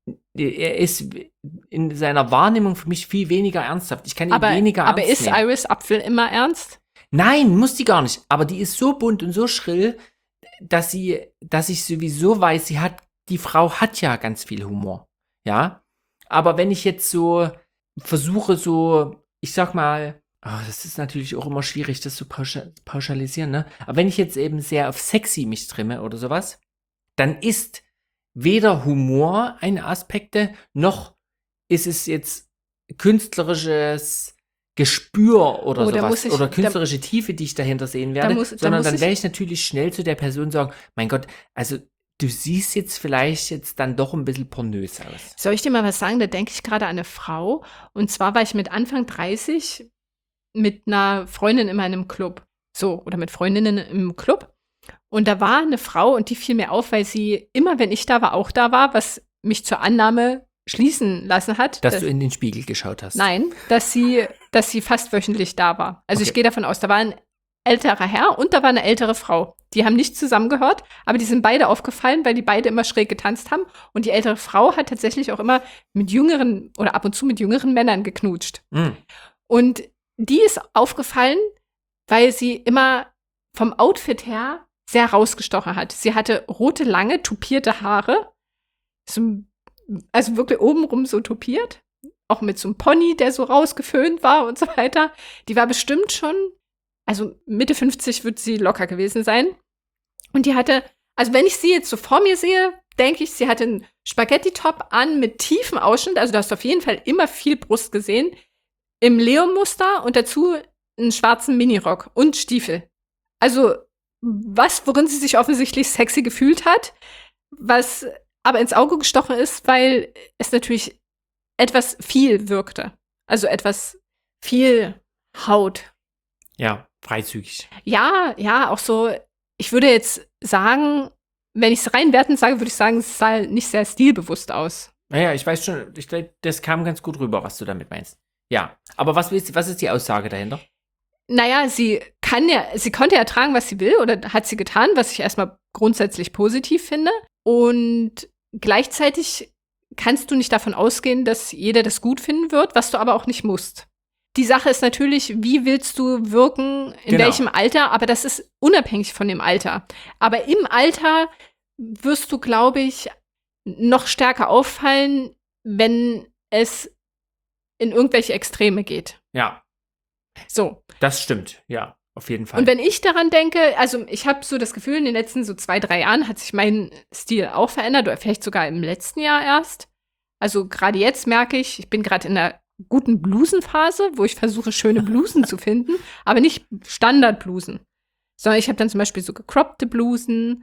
er ist in seiner Wahrnehmung für mich viel weniger ernsthaft. Ich kann ihn Aber, weniger aber ernst ist nehmen. Iris Apfel immer ernst? Nein, muss die gar nicht. Aber die ist so bunt und so schrill, dass sie, dass ich sowieso weiß, sie hat, die Frau hat ja ganz viel Humor. Ja. Aber wenn ich jetzt so versuche, so, ich sag mal, oh, das ist natürlich auch immer schwierig, das zu pauschal- pauschalisieren, ne? Aber wenn ich jetzt eben sehr auf sexy mich trimme oder sowas, dann ist weder Humor eine Aspekte, noch ist es jetzt künstlerisches Gespür oder Oh, da sowas muss ich- oder da- künstlerische Tiefe, die ich dahinter sehen werde, muss- da sondern muss dann ich- werde ich natürlich schnell zu der Person sagen, mein Gott, also du siehst jetzt vielleicht jetzt dann doch ein bisschen pornös aus. Soll ich dir mal was sagen? Da denke ich gerade an eine Frau. Und zwar war ich mit Anfang dreißig mit einer Freundin in meinem Club. So, oder mit Freundinnen im Club. Und da war eine Frau und die fiel mir auf, weil sie immer, wenn ich da war, auch da war, was mich zur Annahme schließen lassen hat. Dass du in den Spiegel geschaut hast. Nein, dass sie, dass sie fast wöchentlich da war. Also Okay. ich gehe davon aus, da war ein älterer Herr und da war eine ältere Frau. Die haben nicht zusammengehört, aber die sind beide aufgefallen, weil die beide immer schräg getanzt haben. Und die ältere Frau hat tatsächlich auch immer mit jüngeren oder ab und zu mit jüngeren Männern geknutscht. Mm. Und die ist aufgefallen, weil sie immer vom Outfit her sehr rausgestochen hat. Sie hatte rote, lange, tupierte Haare. So, also wirklich obenrum so tupiert. Auch mit so einem Pony, der so rausgeföhnt war und so weiter. Die war bestimmt schon, also Mitte fünfzig wird sie locker gewesen sein. Und die hatte, also wenn ich sie jetzt so vor mir sehe, denke ich, sie hatte einen Spaghetti-Top an mit tiefem Ausschnitt. Also du hast auf jeden Fall immer viel Brust gesehen. Im Leo-Muster und dazu einen schwarzen Minirock und Stiefel. Also was, worin sie sich offensichtlich sexy gefühlt hat, was aber ins Auge gestochen ist, weil es natürlich etwas viel wirkte. Also etwas viel Haut. Ja, freizügig. Ja, ja, auch so, ich würde jetzt sagen, wenn ich es rein wertend sage, würde ich sagen, es sah nicht sehr stilbewusst aus. Naja, ich weiß schon, ich, das kam ganz gut rüber, was du damit meinst. Ja, aber was, willst, was ist die Aussage dahinter? Naja, sie kann ja, sie konnte ja tragen, was sie will, oder hat sie getan, was ich erstmal grundsätzlich positiv finde. Und gleichzeitig kannst du nicht davon ausgehen, dass jeder das gut finden wird, was du aber auch nicht musst. Die Sache ist natürlich, wie willst du wirken, in Genau. welchem Alter, aber das ist unabhängig von dem Alter. Aber im Alter wirst du, glaube ich, noch stärker auffallen, wenn es in irgendwelche Extreme geht. Ja. So. Das stimmt, ja, auf jeden Fall. Und wenn ich daran denke, also ich habe so das Gefühl, in den letzten so zwei, drei Jahren hat sich mein Stil auch verändert, oder vielleicht sogar im letzten Jahr erst. Also gerade jetzt merke ich, ich bin gerade in einer guten Blusenphase, wo ich versuche, schöne Blusen zu finden, aber nicht Standardblusen, sondern ich habe dann zum Beispiel so gecroppte Blusen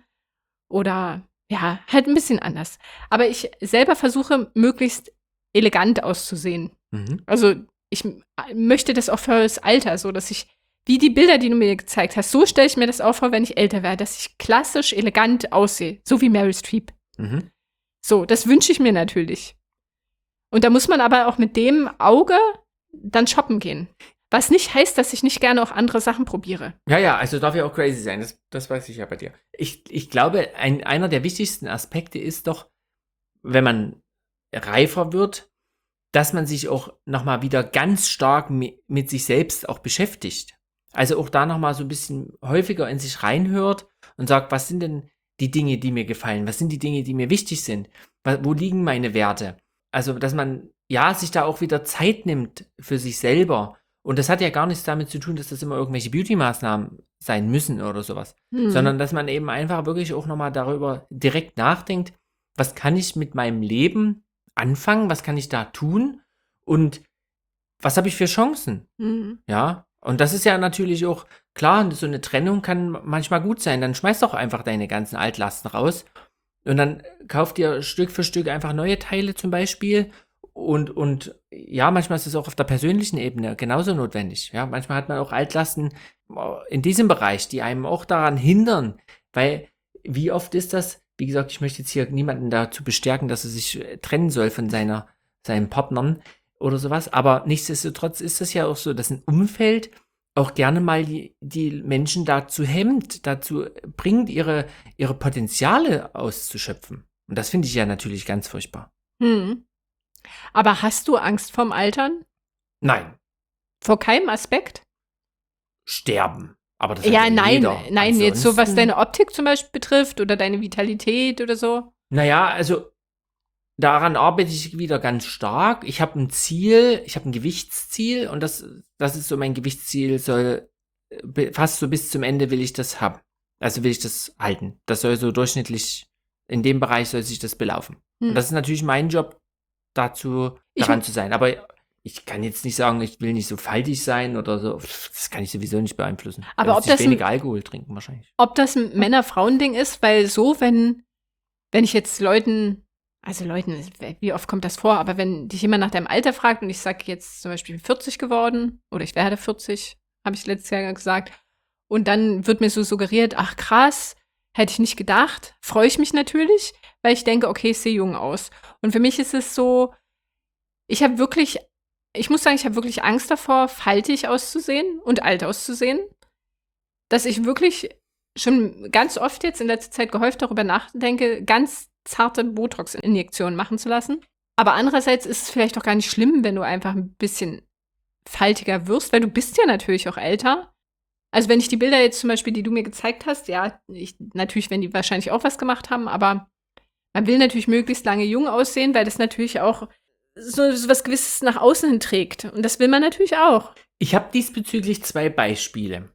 oder ja, halt ein bisschen anders. Aber ich selber versuche, möglichst elegant auszusehen. Mhm. Also ich möchte das auch für das Alter, so dass ich, wie die Bilder, die du mir gezeigt hast, so stelle ich mir das auch vor, wenn ich älter werde, dass ich klassisch elegant aussehe, so wie Meryl Streep. Mhm. So, das wünsche ich mir natürlich. Und da muss man aber auch mit dem Auge dann shoppen gehen. Was nicht heißt, dass ich nicht gerne auch andere Sachen probiere. Ja, ja, also darf ja auch crazy sein, das, das weiß ich ja bei dir. Ich, ich glaube, ein, einer der wichtigsten Aspekte ist doch, wenn man reifer wird, dass man sich auch nochmal wieder ganz stark mi- mit sich selbst auch beschäftigt. Also auch da nochmal so ein bisschen häufiger in sich reinhört und sagt, was sind denn die Dinge, die mir gefallen? Was sind die Dinge, die mir wichtig sind? Wo liegen meine Werte? Also, dass man, ja, sich da auch wieder Zeit nimmt für sich selber. Und das hat ja gar nichts damit zu tun, dass das immer irgendwelche Beauty-Maßnahmen sein müssen oder sowas. Hm. Sondern, dass man eben einfach wirklich auch nochmal darüber direkt nachdenkt, was kann ich mit meinem Leben anfangen? Was kann ich da tun? Und was habe ich für Chancen? Mhm. Ja, und das ist ja natürlich auch, klar, so eine Trennung kann manchmal gut sein. Dann schmeiß doch einfach deine ganzen Altlasten raus und dann kauf dir Stück für Stück einfach neue Teile zum Beispiel. Und, und ja, manchmal ist es auch auf der persönlichen Ebene genauso notwendig. Ja, manchmal hat man auch Altlasten in diesem Bereich, die einem auch daran hindern. Weil, wie oft ist das, wie gesagt, ich möchte jetzt hier niemanden dazu bestärken, dass er sich trennen soll von seiner, seinen Partnern oder sowas. Aber nichtsdestotrotz ist es ja auch so, dass ein Umfeld auch gerne mal die, die Menschen dazu hemmt, dazu bringt, ihre, ihre Potenziale auszuschöpfen. Und das finde ich ja natürlich ganz furchtbar. Hm. Aber hast du Angst vorm Altern? Nein, Vor keinem Aspekt? sterben. Aber das hat Ja, nein, jeder. nein, jetzt so, was Ansonsten- deine Optik zum Beispiel betrifft oder deine Vitalität oder so. Naja, also daran arbeite ich wieder ganz stark. Ich habe ein Ziel, ich habe ein Gewichtsziel und das, das ist so mein Gewichtsziel, soll äh, fast so bis zum Ende will ich das haben. Also will ich das halten. Das soll so durchschnittlich, in dem Bereich soll sich das belaufen. Hm. Und das ist natürlich mein Job, dazu Ich- daran zu sein. Aber ich kann jetzt nicht sagen, ich will nicht so faltig sein oder so. Das kann ich sowieso nicht beeinflussen. Aber Da ob müsste ich das ein- weniger Alkohol trinken wahrscheinlich. Ob das ein Männer-Frauen-Ding ist, weil so, wenn, wenn ich jetzt Leuten, also Leuten, wie oft kommt das vor, aber wenn dich jemand nach deinem Alter fragt und ich sage jetzt zum Beispiel vierzig geworden oder ich werde vierzig, habe ich letztes Jahr gesagt, und dann wird mir so suggeriert, ach krass, hätte ich nicht gedacht, freue ich mich natürlich, weil ich denke, okay, ich sehe jung aus. Und für mich ist es so, ich habe wirklich, ich muss sagen, ich habe wirklich Angst davor, faltig auszusehen und alt auszusehen, dass ich wirklich schon ganz oft jetzt in letzter Zeit gehäuft darüber nachdenke, ganz zarte Botox-Injektionen machen zu lassen. Aber andererseits ist es vielleicht auch gar nicht schlimm, wenn du einfach ein bisschen faltiger wirst, weil du bist ja natürlich auch älter. Also wenn ich die Bilder jetzt zum Beispiel, die du mir gezeigt hast, ja, ich, natürlich werden die wahrscheinlich auch was gemacht haben, aber man will natürlich möglichst lange jung aussehen, weil das natürlich auch so, so was Gewisses nach außen hin trägt. Und das will man natürlich auch. Ich habe diesbezüglich zwei Beispiele.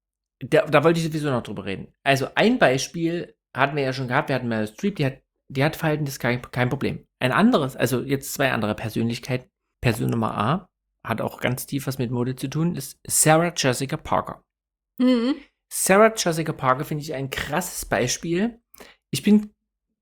Da, da wollte ich sowieso noch drüber reden. Also ein Beispiel hatten wir ja schon gehabt, wir hatten Meryl Streep, die hat, die hat Falten, das ist kein, kein Problem. Ein anderes, also jetzt zwei andere Persönlichkeiten. Person Nummer A hat auch ganz tief was mit Mode zu tun, ist Sarah Jessica Parker. Mhm. Sarah Jessica Parker finde ich ein krasses Beispiel. Ich bin,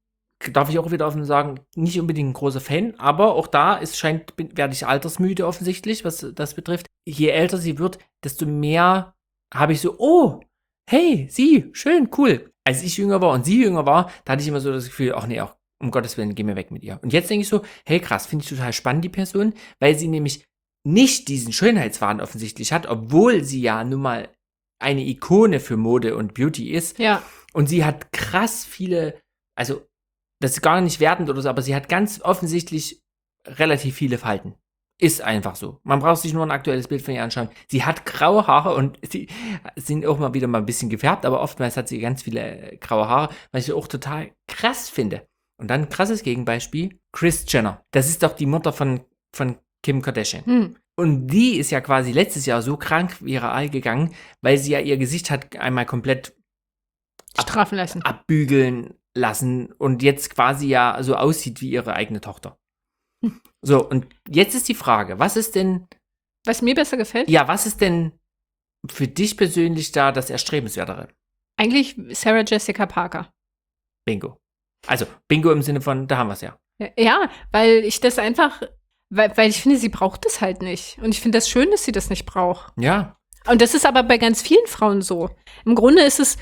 darf ich auch wieder offen sagen, nicht unbedingt ein großer Fan, aber auch da ist, scheint, bin- werde ich altersmüde offensichtlich, was das betrifft. Je älter sie wird, desto mehr habe ich so, oh, hey, sie, schön, cool. Als ich jünger war und sie jünger war, da hatte ich immer so das Gefühl, ach nee, auch um Gottes Willen, geh mir weg mit ihr. Und jetzt denke ich so, hey krass, finde ich total spannend, die Person, weil sie nämlich nicht diesen Schönheitswahn offensichtlich hat, obwohl sie ja nun mal eine Ikone für Mode und Beauty ist. Ja. Und sie hat krass viele, also das ist gar nicht wertend oder so, aber sie hat ganz offensichtlich relativ viele Falten. Ist einfach so. Man braucht sich nur ein aktuelles Bild von ihr anschauen. Sie hat graue Haare und sie sind auch mal wieder mal ein bisschen gefärbt, aber oftmals hat sie ganz viele graue Haare, was ich auch total krass finde. Und dann ein krasses Gegenbeispiel, Kris Jenner. Das ist doch die Mutter von, von Kim Kardashian. Hm. Und die ist ja quasi letztes Jahr so krank viral gegangen, weil sie ja ihr Gesicht hat einmal komplett straffen lassen. abbügeln lassen und jetzt quasi ja so aussieht wie ihre eigene Tochter. Hm. So, und jetzt ist die Frage, was ist denn... Was mir besser gefällt? Ja, was ist denn für dich persönlich da das Erstrebenswertere? Eigentlich Sarah Jessica Parker. Bingo. Also, Bingo im Sinne von, da haben wir es ja. Ja, weil ich das einfach... Weil, weil ich finde, sie braucht es halt nicht. Und ich finde das schön, dass sie das nicht braucht. Ja. Und das ist aber bei ganz vielen Frauen so. Im Grunde ist es,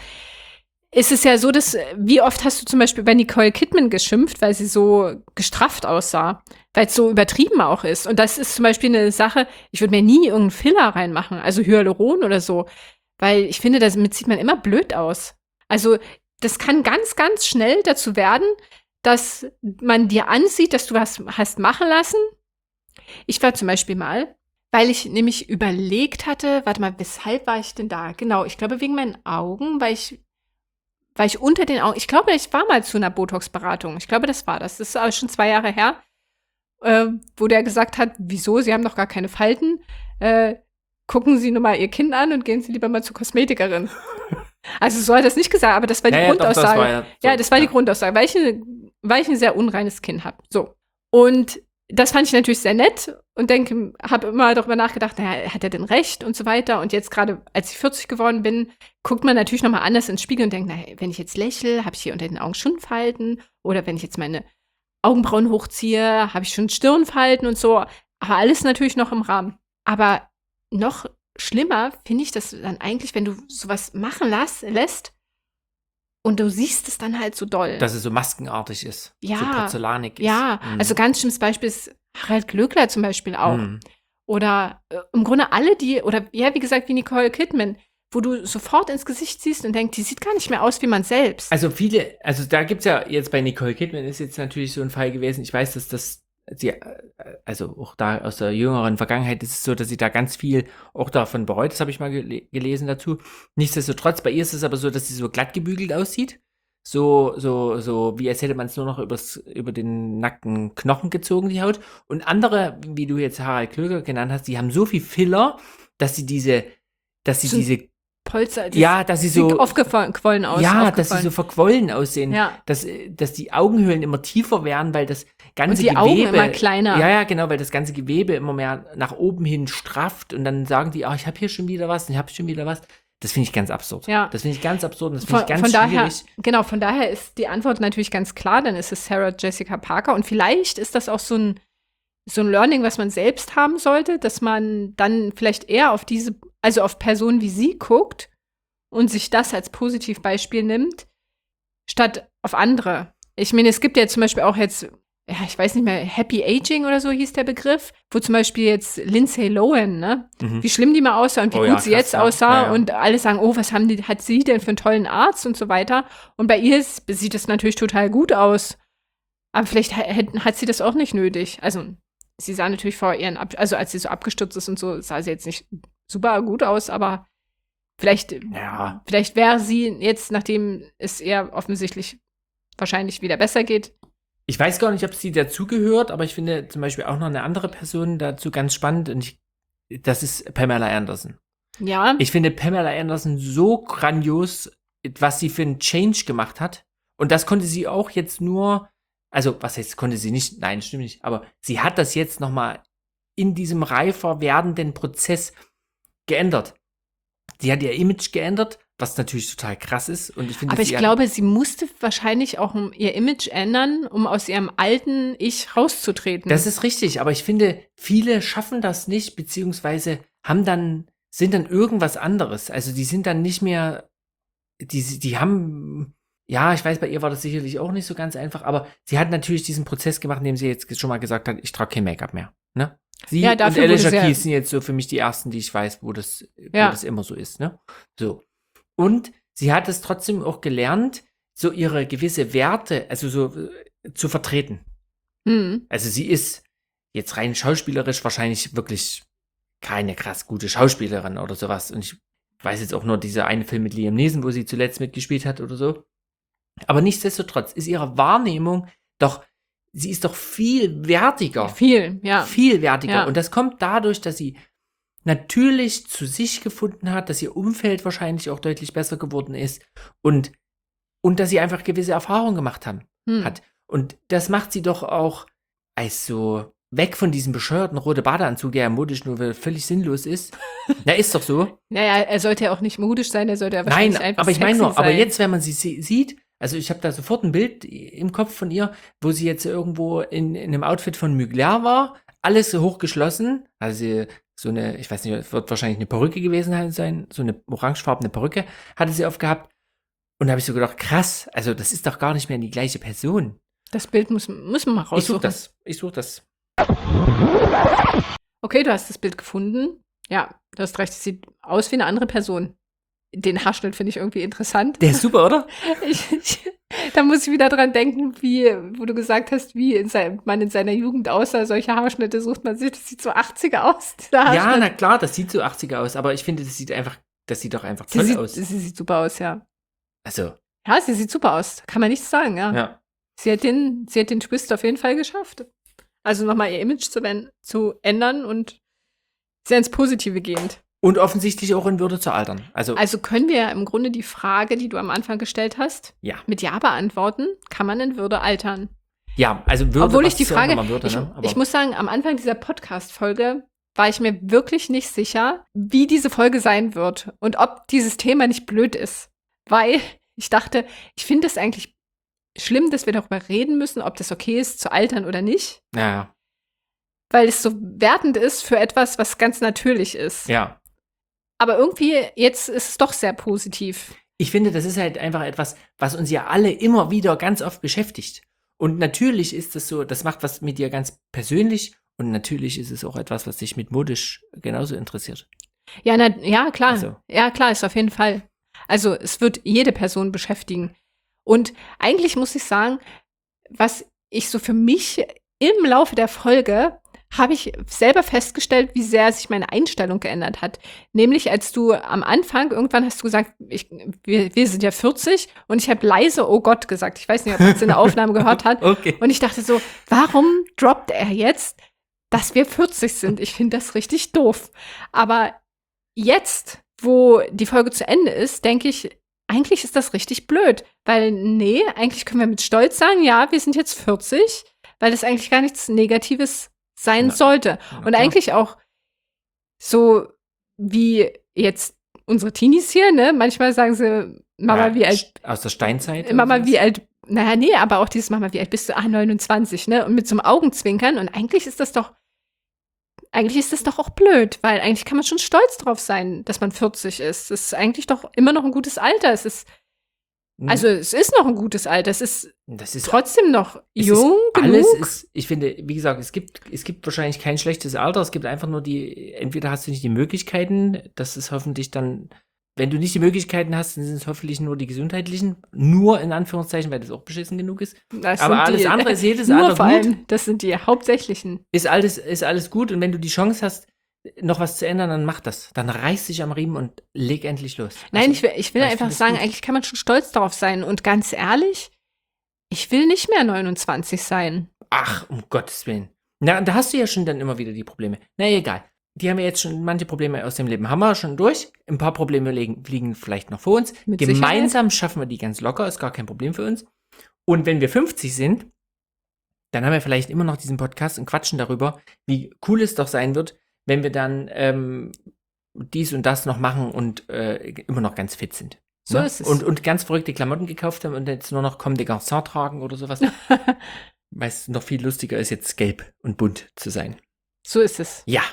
ist es ja so, dass, wie oft hast du zum Beispiel bei Nicole Kidman geschimpft, weil sie so gestrafft aussah, weil es so übertrieben auch ist. Und das ist zum Beispiel eine Sache, ich würde mir nie irgendeinen Filler reinmachen, also Hyaluron oder so, weil ich finde, damit sieht man immer blöd aus. Also das kann ganz, ganz schnell dazu werden, dass man dir ansieht, dass du was hast machen lassen. Ich war zum Beispiel mal, weil ich nämlich überlegt hatte, warte mal, weshalb war ich denn da? Genau, ich glaube wegen meinen Augen, weil ich, weil ich unter den Augen, ich glaube, ich war mal zu einer Botox-Beratung. Ich glaube, das war das. Das ist aber schon zwei Jahre her, äh, wo der gesagt hat, wieso, Sie haben doch gar keine Falten. Äh, gucken Sie nur mal Ihr Kind an und gehen Sie lieber mal zur Kosmetikerin. Also so hat er es nicht gesagt, aber das war die ja, Grundaussage. Ja, doch, das war ja, so, ja, das war ja. die Grundaussage, weil ich, eine, weil ich ein sehr unreines Kinn habe. So. Und das fand ich natürlich sehr nett und denke, habe immer darüber nachgedacht, naja, hat er denn recht und so weiter. Und jetzt gerade, als ich vierzig geworden bin, guckt man natürlich nochmal anders ins Spiegel und denkt, naja, wenn ich jetzt lächle, habe ich hier unter den Augen schon Falten. Oder wenn ich jetzt meine Augenbrauen hochziehe, habe ich schon Stirnfalten und so. Aber alles natürlich noch im Rahmen. Aber noch schlimmer finde ich das dann eigentlich, wenn du sowas machen las- lässt und du siehst es dann halt so doll. Dass es so maskenartig ist. Ja. So porzellanig ist. Ja, Mhm. also ganz schlimmes Beispiel ist Harald Glöckler zum Beispiel auch. Mhm. Oder äh, im Grunde alle, die, oder ja, wie gesagt, wie Nicole Kidman, wo du sofort ins Gesicht siehst und denkst, die sieht gar nicht mehr aus wie man selbst. Also viele, also da gibt es ja jetzt bei Nicole Kidman ist jetzt natürlich so ein Fall gewesen. Ich weiß, dass das, sie, also auch da aus der jüngeren Vergangenheit ist es so, dass sie da ganz viel auch davon bereut. Das habe ich mal gele- gelesen dazu. Nichtsdestotrotz, bei ihr ist es aber so, dass sie so glatt gebügelt aussieht. So, so, so, wie als hätte man es nur noch übers, über den nackten Knochen gezogen, die Haut. Und andere, wie du jetzt Harald Glöckler genannt hast, die haben so viel Filler, dass sie diese, dass sie So diese, Polster, das ja, dass sie sieht so, aufgequollen aus. ja, dass sie aufgefallen. so verquollen aussehen, Ja. dass, dass die Augenhöhlen immer tiefer werden, weil das ganze Und die Gewebe, Augen immer kleiner. ja, ja, genau, weil das ganze Gewebe immer mehr nach oben hin strafft und dann sagen die, ah, ich habe hier schon wieder was, und ich habe schon wieder was. Das finde ich ganz absurd. Ja. Das finde ich ganz absurd und das finde Von, ich ganz von daher, schwierig. genau, von daher ist die Antwort natürlich ganz klar, dann ist es Sarah Jessica Parker. Und vielleicht ist das auch so ein, so ein Learning, was man selbst haben sollte, dass man dann vielleicht eher auf diese, also auf Personen wie sie guckt und sich das als Positivbeispiel nimmt, statt auf andere. Ich meine, es gibt ja zum Beispiel auch jetzt, ja, ich weiß nicht mehr, Happy Aging oder so hieß der Begriff, wo zum Beispiel jetzt Lindsay Lohan, ne, Mhm. wie schlimm die mal aussah und wie Oh gut ja, sie krass, jetzt ja. aussah Ja, ja. und alle sagen, oh, was haben die, hat sie denn für einen tollen Arzt und so weiter. Und bei ihr ist, sieht es natürlich total gut aus. Aber vielleicht hat, hat sie das auch nicht nötig. Also, sie sah natürlich vor ihren, Ab also als sie so abgestürzt ist und so, sah sie jetzt nicht super gut aus, aber vielleicht, Ja. vielleicht wäre sie jetzt, nachdem es ihr offensichtlich wahrscheinlich wieder besser geht. Ich weiß gar nicht, ob sie dazugehört, aber ich finde zum Beispiel auch noch eine andere Person dazu ganz spannend und ich, das ist Pamela Anderson. Ja, Ich finde Pamela Anderson so grandios, was sie für einen Change gemacht hat. Und das konnte sie auch jetzt nur, also was heißt, konnte sie nicht, nein, stimmt nicht, aber sie hat das jetzt nochmal in diesem reifer werdenden Prozess geändert. Sie hat ihr Image geändert, was natürlich total krass ist. Und ich finde, aber ich sie hat- glaube, sie musste wahrscheinlich auch ihr Image ändern, um aus ihrem alten Ich rauszutreten. Das ist richtig, aber ich finde, viele schaffen das nicht, beziehungsweise haben dann sind dann irgendwas anderes. Also die sind dann nicht mehr, die, die haben, ja, ich weiß, bei ihr war das sicherlich auch nicht so ganz einfach, aber sie hat natürlich diesen Prozess gemacht, indem sie jetzt schon mal gesagt hat, ich trage kein Make-up mehr. Ne? Sie Ja, und dafür Alicia wurde sie- Keys sind jetzt so für mich die ersten, die ich weiß, wo das, Ja. wo das immer so ist. Ne? So. Und sie hat es trotzdem auch gelernt, so ihre gewisse Werte, also so äh, zu vertreten. Hm. Also sie ist jetzt rein schauspielerisch wahrscheinlich wirklich keine krass gute Schauspielerin oder sowas. Und ich weiß jetzt auch nur dieser eine Film mit Liam Neeson, wo sie zuletzt mitgespielt hat oder so. Aber nichtsdestotrotz ist ihre Wahrnehmung doch, sie ist doch viel wertiger. Viel, ja. Viel wertiger. Ja. Und das kommt dadurch, dass sie natürlich zu sich gefunden hat, dass ihr Umfeld wahrscheinlich auch deutlich besser geworden ist und, und dass sie einfach gewisse Erfahrungen gemacht haben, Hm. hat. Und das macht sie doch auch als so weg von diesem bescheuerten roten Badeanzug, der ja modisch nur völlig sinnlos ist. Na, ist doch so. Naja, er sollte ja auch nicht modisch sein, er sollte ja Nein, wahrscheinlich einfach aber ich meine sexy nur, aber sein. jetzt, wenn man sie sie- sieht, also ich habe da sofort ein Bild im Kopf von ihr, wo sie jetzt irgendwo in, in einem Outfit von Mugler war, alles so hochgeschlossen, also sie- so eine, ich weiß nicht, es wird wahrscheinlich eine Perücke gewesen sein, so eine orangefarbene Perücke hatte sie aufgehabt. Und da habe ich so gedacht, krass, also das ist doch gar nicht mehr die gleiche Person. Das Bild muss, muss man mal Ich suche raussuchen. das, ich suche das. Okay, du hast das Bild gefunden. Ja, du hast recht, es sieht aus wie eine andere Person. Den Haarschnitt finde ich irgendwie interessant. Der ist super, oder? Ich, ich, da muss ich wieder dran denken, wie, wo du gesagt hast, wie in sein, man in seiner Jugend aussah. Solche Haarschnitte sucht man sich, das sieht so achtziger aus. dieser Ja, Haarschnitt. na klar, das sieht so achtziger aus, aber ich finde, das sieht einfach, das sieht doch einfach sie toll sieht, aus. sie sieht super aus, ja. Also, Ja, sie sieht super aus. Kann man nichts sagen, ja. ja. Sie hat den, sie hat den Twist auf jeden Fall geschafft. Also nochmal ihr Image zu, wen- zu ändern und sehr ins Positive gehend. Und offensichtlich auch in Würde zu altern. Also, Also können wir im Grunde die Frage, die du am Anfang gestellt hast, ja. mit Ja beantworten. Kann man in Würde altern? Ja, also Würde, Obwohl was ich die ist ja auch Frage, nochmal Würde, ich, ne? Aber ich muss sagen, am Anfang dieser Podcast-Folge war ich mir wirklich nicht sicher, wie diese Folge sein wird und ob dieses Thema nicht blöd ist. Weil ich dachte, ich finde es eigentlich schlimm, dass wir darüber reden müssen, ob das okay ist, zu altern oder nicht. ja, Weil es so wertend ist für etwas, was ganz natürlich ist. ja. Aber irgendwie, jetzt ist es doch sehr positiv. Ich finde, das ist halt einfach etwas, was uns ja alle immer wieder ganz oft beschäftigt. Und natürlich ist das so, das macht was mit dir ganz persönlich und natürlich ist es auch etwas, was dich mit modisch genauso interessiert. Ja, na, ja, klar. Also. Ja, klar, ist auf jeden Fall. Also, es wird jede Person beschäftigen. Und eigentlich muss ich sagen, was ich so für mich im Laufe der Folge habe ich selber festgestellt, wie sehr sich meine Einstellung geändert hat. Nämlich, als du am Anfang, irgendwann hast du gesagt, ich, wir, wir sind ja vierzig und ich habe leise, oh Gott, gesagt. Ich weiß nicht, ob man es in der Aufnahme gehört hat. Okay. Und ich dachte so, warum droppt er jetzt, dass wir vierzig sind? Ich finde das richtig doof. Aber jetzt, wo die Folge zu Ende ist, denke ich, eigentlich ist das richtig blöd. Weil, nee, eigentlich können wir mit Stolz sagen, ja, wir sind jetzt vierzig, weil das eigentlich gar nichts Negatives sein Na, sollte. na Und klar. eigentlich auch so wie jetzt unsere Teenies hier, ne? Manchmal sagen sie, Mama, Ja, wie alt aus der Steinzeit? oder Mama, sowas? wie alt, naja, nee, aber auch dieses Mama, wie alt bist du? Ah, neunundzwanzig, ne? Und mit so einem Augenzwinkern. Und eigentlich ist das doch, eigentlich ist das doch auch blöd, weil eigentlich kann man schon stolz drauf sein, dass man vierzig ist. Das ist eigentlich doch immer noch ein gutes Alter. Es ist, also es ist noch ein gutes Alter. Es ist das ist trotzdem noch es jung ist, alles genug. ist, ich finde, wie gesagt, es gibt, es gibt wahrscheinlich kein schlechtes Alter, es gibt einfach nur die, entweder hast du nicht die Möglichkeiten, das ist hoffentlich dann, wenn du nicht die Möglichkeiten hast, dann sind es hoffentlich nur die gesundheitlichen, nur in Anführungszeichen, weil das auch beschissen genug ist. Das aber sind alles die, andere ist jedes nur Alter vor gut. allem, das sind die hauptsächlichen. Ist alles, ist alles gut und wenn du die Chance hast, noch was zu ändern, dann mach das. Dann reiß dich am Riemen und leg endlich los. Nein, Also, ich will, ich will ich einfach find das sagen, gut. eigentlich kann man schon stolz darauf sein. Und ganz ehrlich, ich will nicht mehr neunundzwanzig sein. Ach, um Gottes Willen. Na, da hast du ja schon dann immer wieder die Probleme. Na, egal. Die haben wir jetzt schon, manche Probleme aus dem Leben haben wir schon durch. Ein paar Probleme liegen, liegen vielleicht noch vor uns. Mit Gemeinsam schaffen wir die ganz locker, ist gar kein Problem für uns. Und wenn wir fünfzig sind, dann haben wir vielleicht immer noch diesen Podcast und quatschen darüber, wie cool es doch sein wird, wenn wir dann ähm, dies und das noch machen und äh, immer noch ganz fit sind. So Ne? ist es. Und, und ganz verrückte Klamotten gekauft haben und jetzt nur noch Comme des Garçons tragen oder sowas. Weil es noch viel lustiger ist, jetzt gelb und bunt zu sein. So ist es. Ja,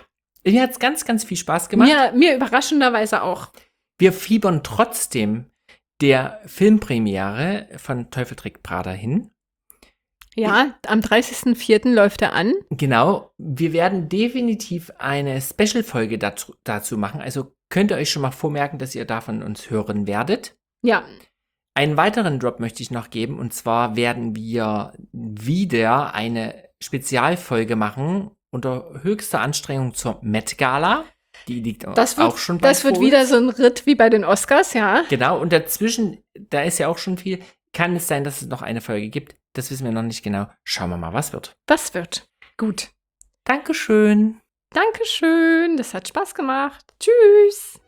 Mir hat es ganz, ganz viel Spaß gemacht. Mir, mir überraschenderweise auch. Wir fiebern trotzdem der Filmpremiere von Teufel trägt Prada hin. Ja, am dreißigsten vierten läuft er an. Genau, wir werden definitiv eine Special-Folge dazu, dazu machen. Also könnt ihr euch schon mal vormerken, dass ihr davon uns hören werdet. Ja. Einen weiteren Drop möchte ich noch geben. Und zwar werden wir wieder eine Spezialfolge machen unter höchster Anstrengung zur Met Gala. Die liegt das wird, auch schon bei Das wird uns. wieder so ein Ritt wie bei den Oscars, ja. Genau, und dazwischen, da ist ja auch schon viel. Kann es sein, dass es noch eine Folge gibt? Das wissen wir noch nicht genau. Schauen wir mal, was wird. Was wird? Gut. Dankeschön. Dankeschön. Das hat Spaß gemacht. Tschüss.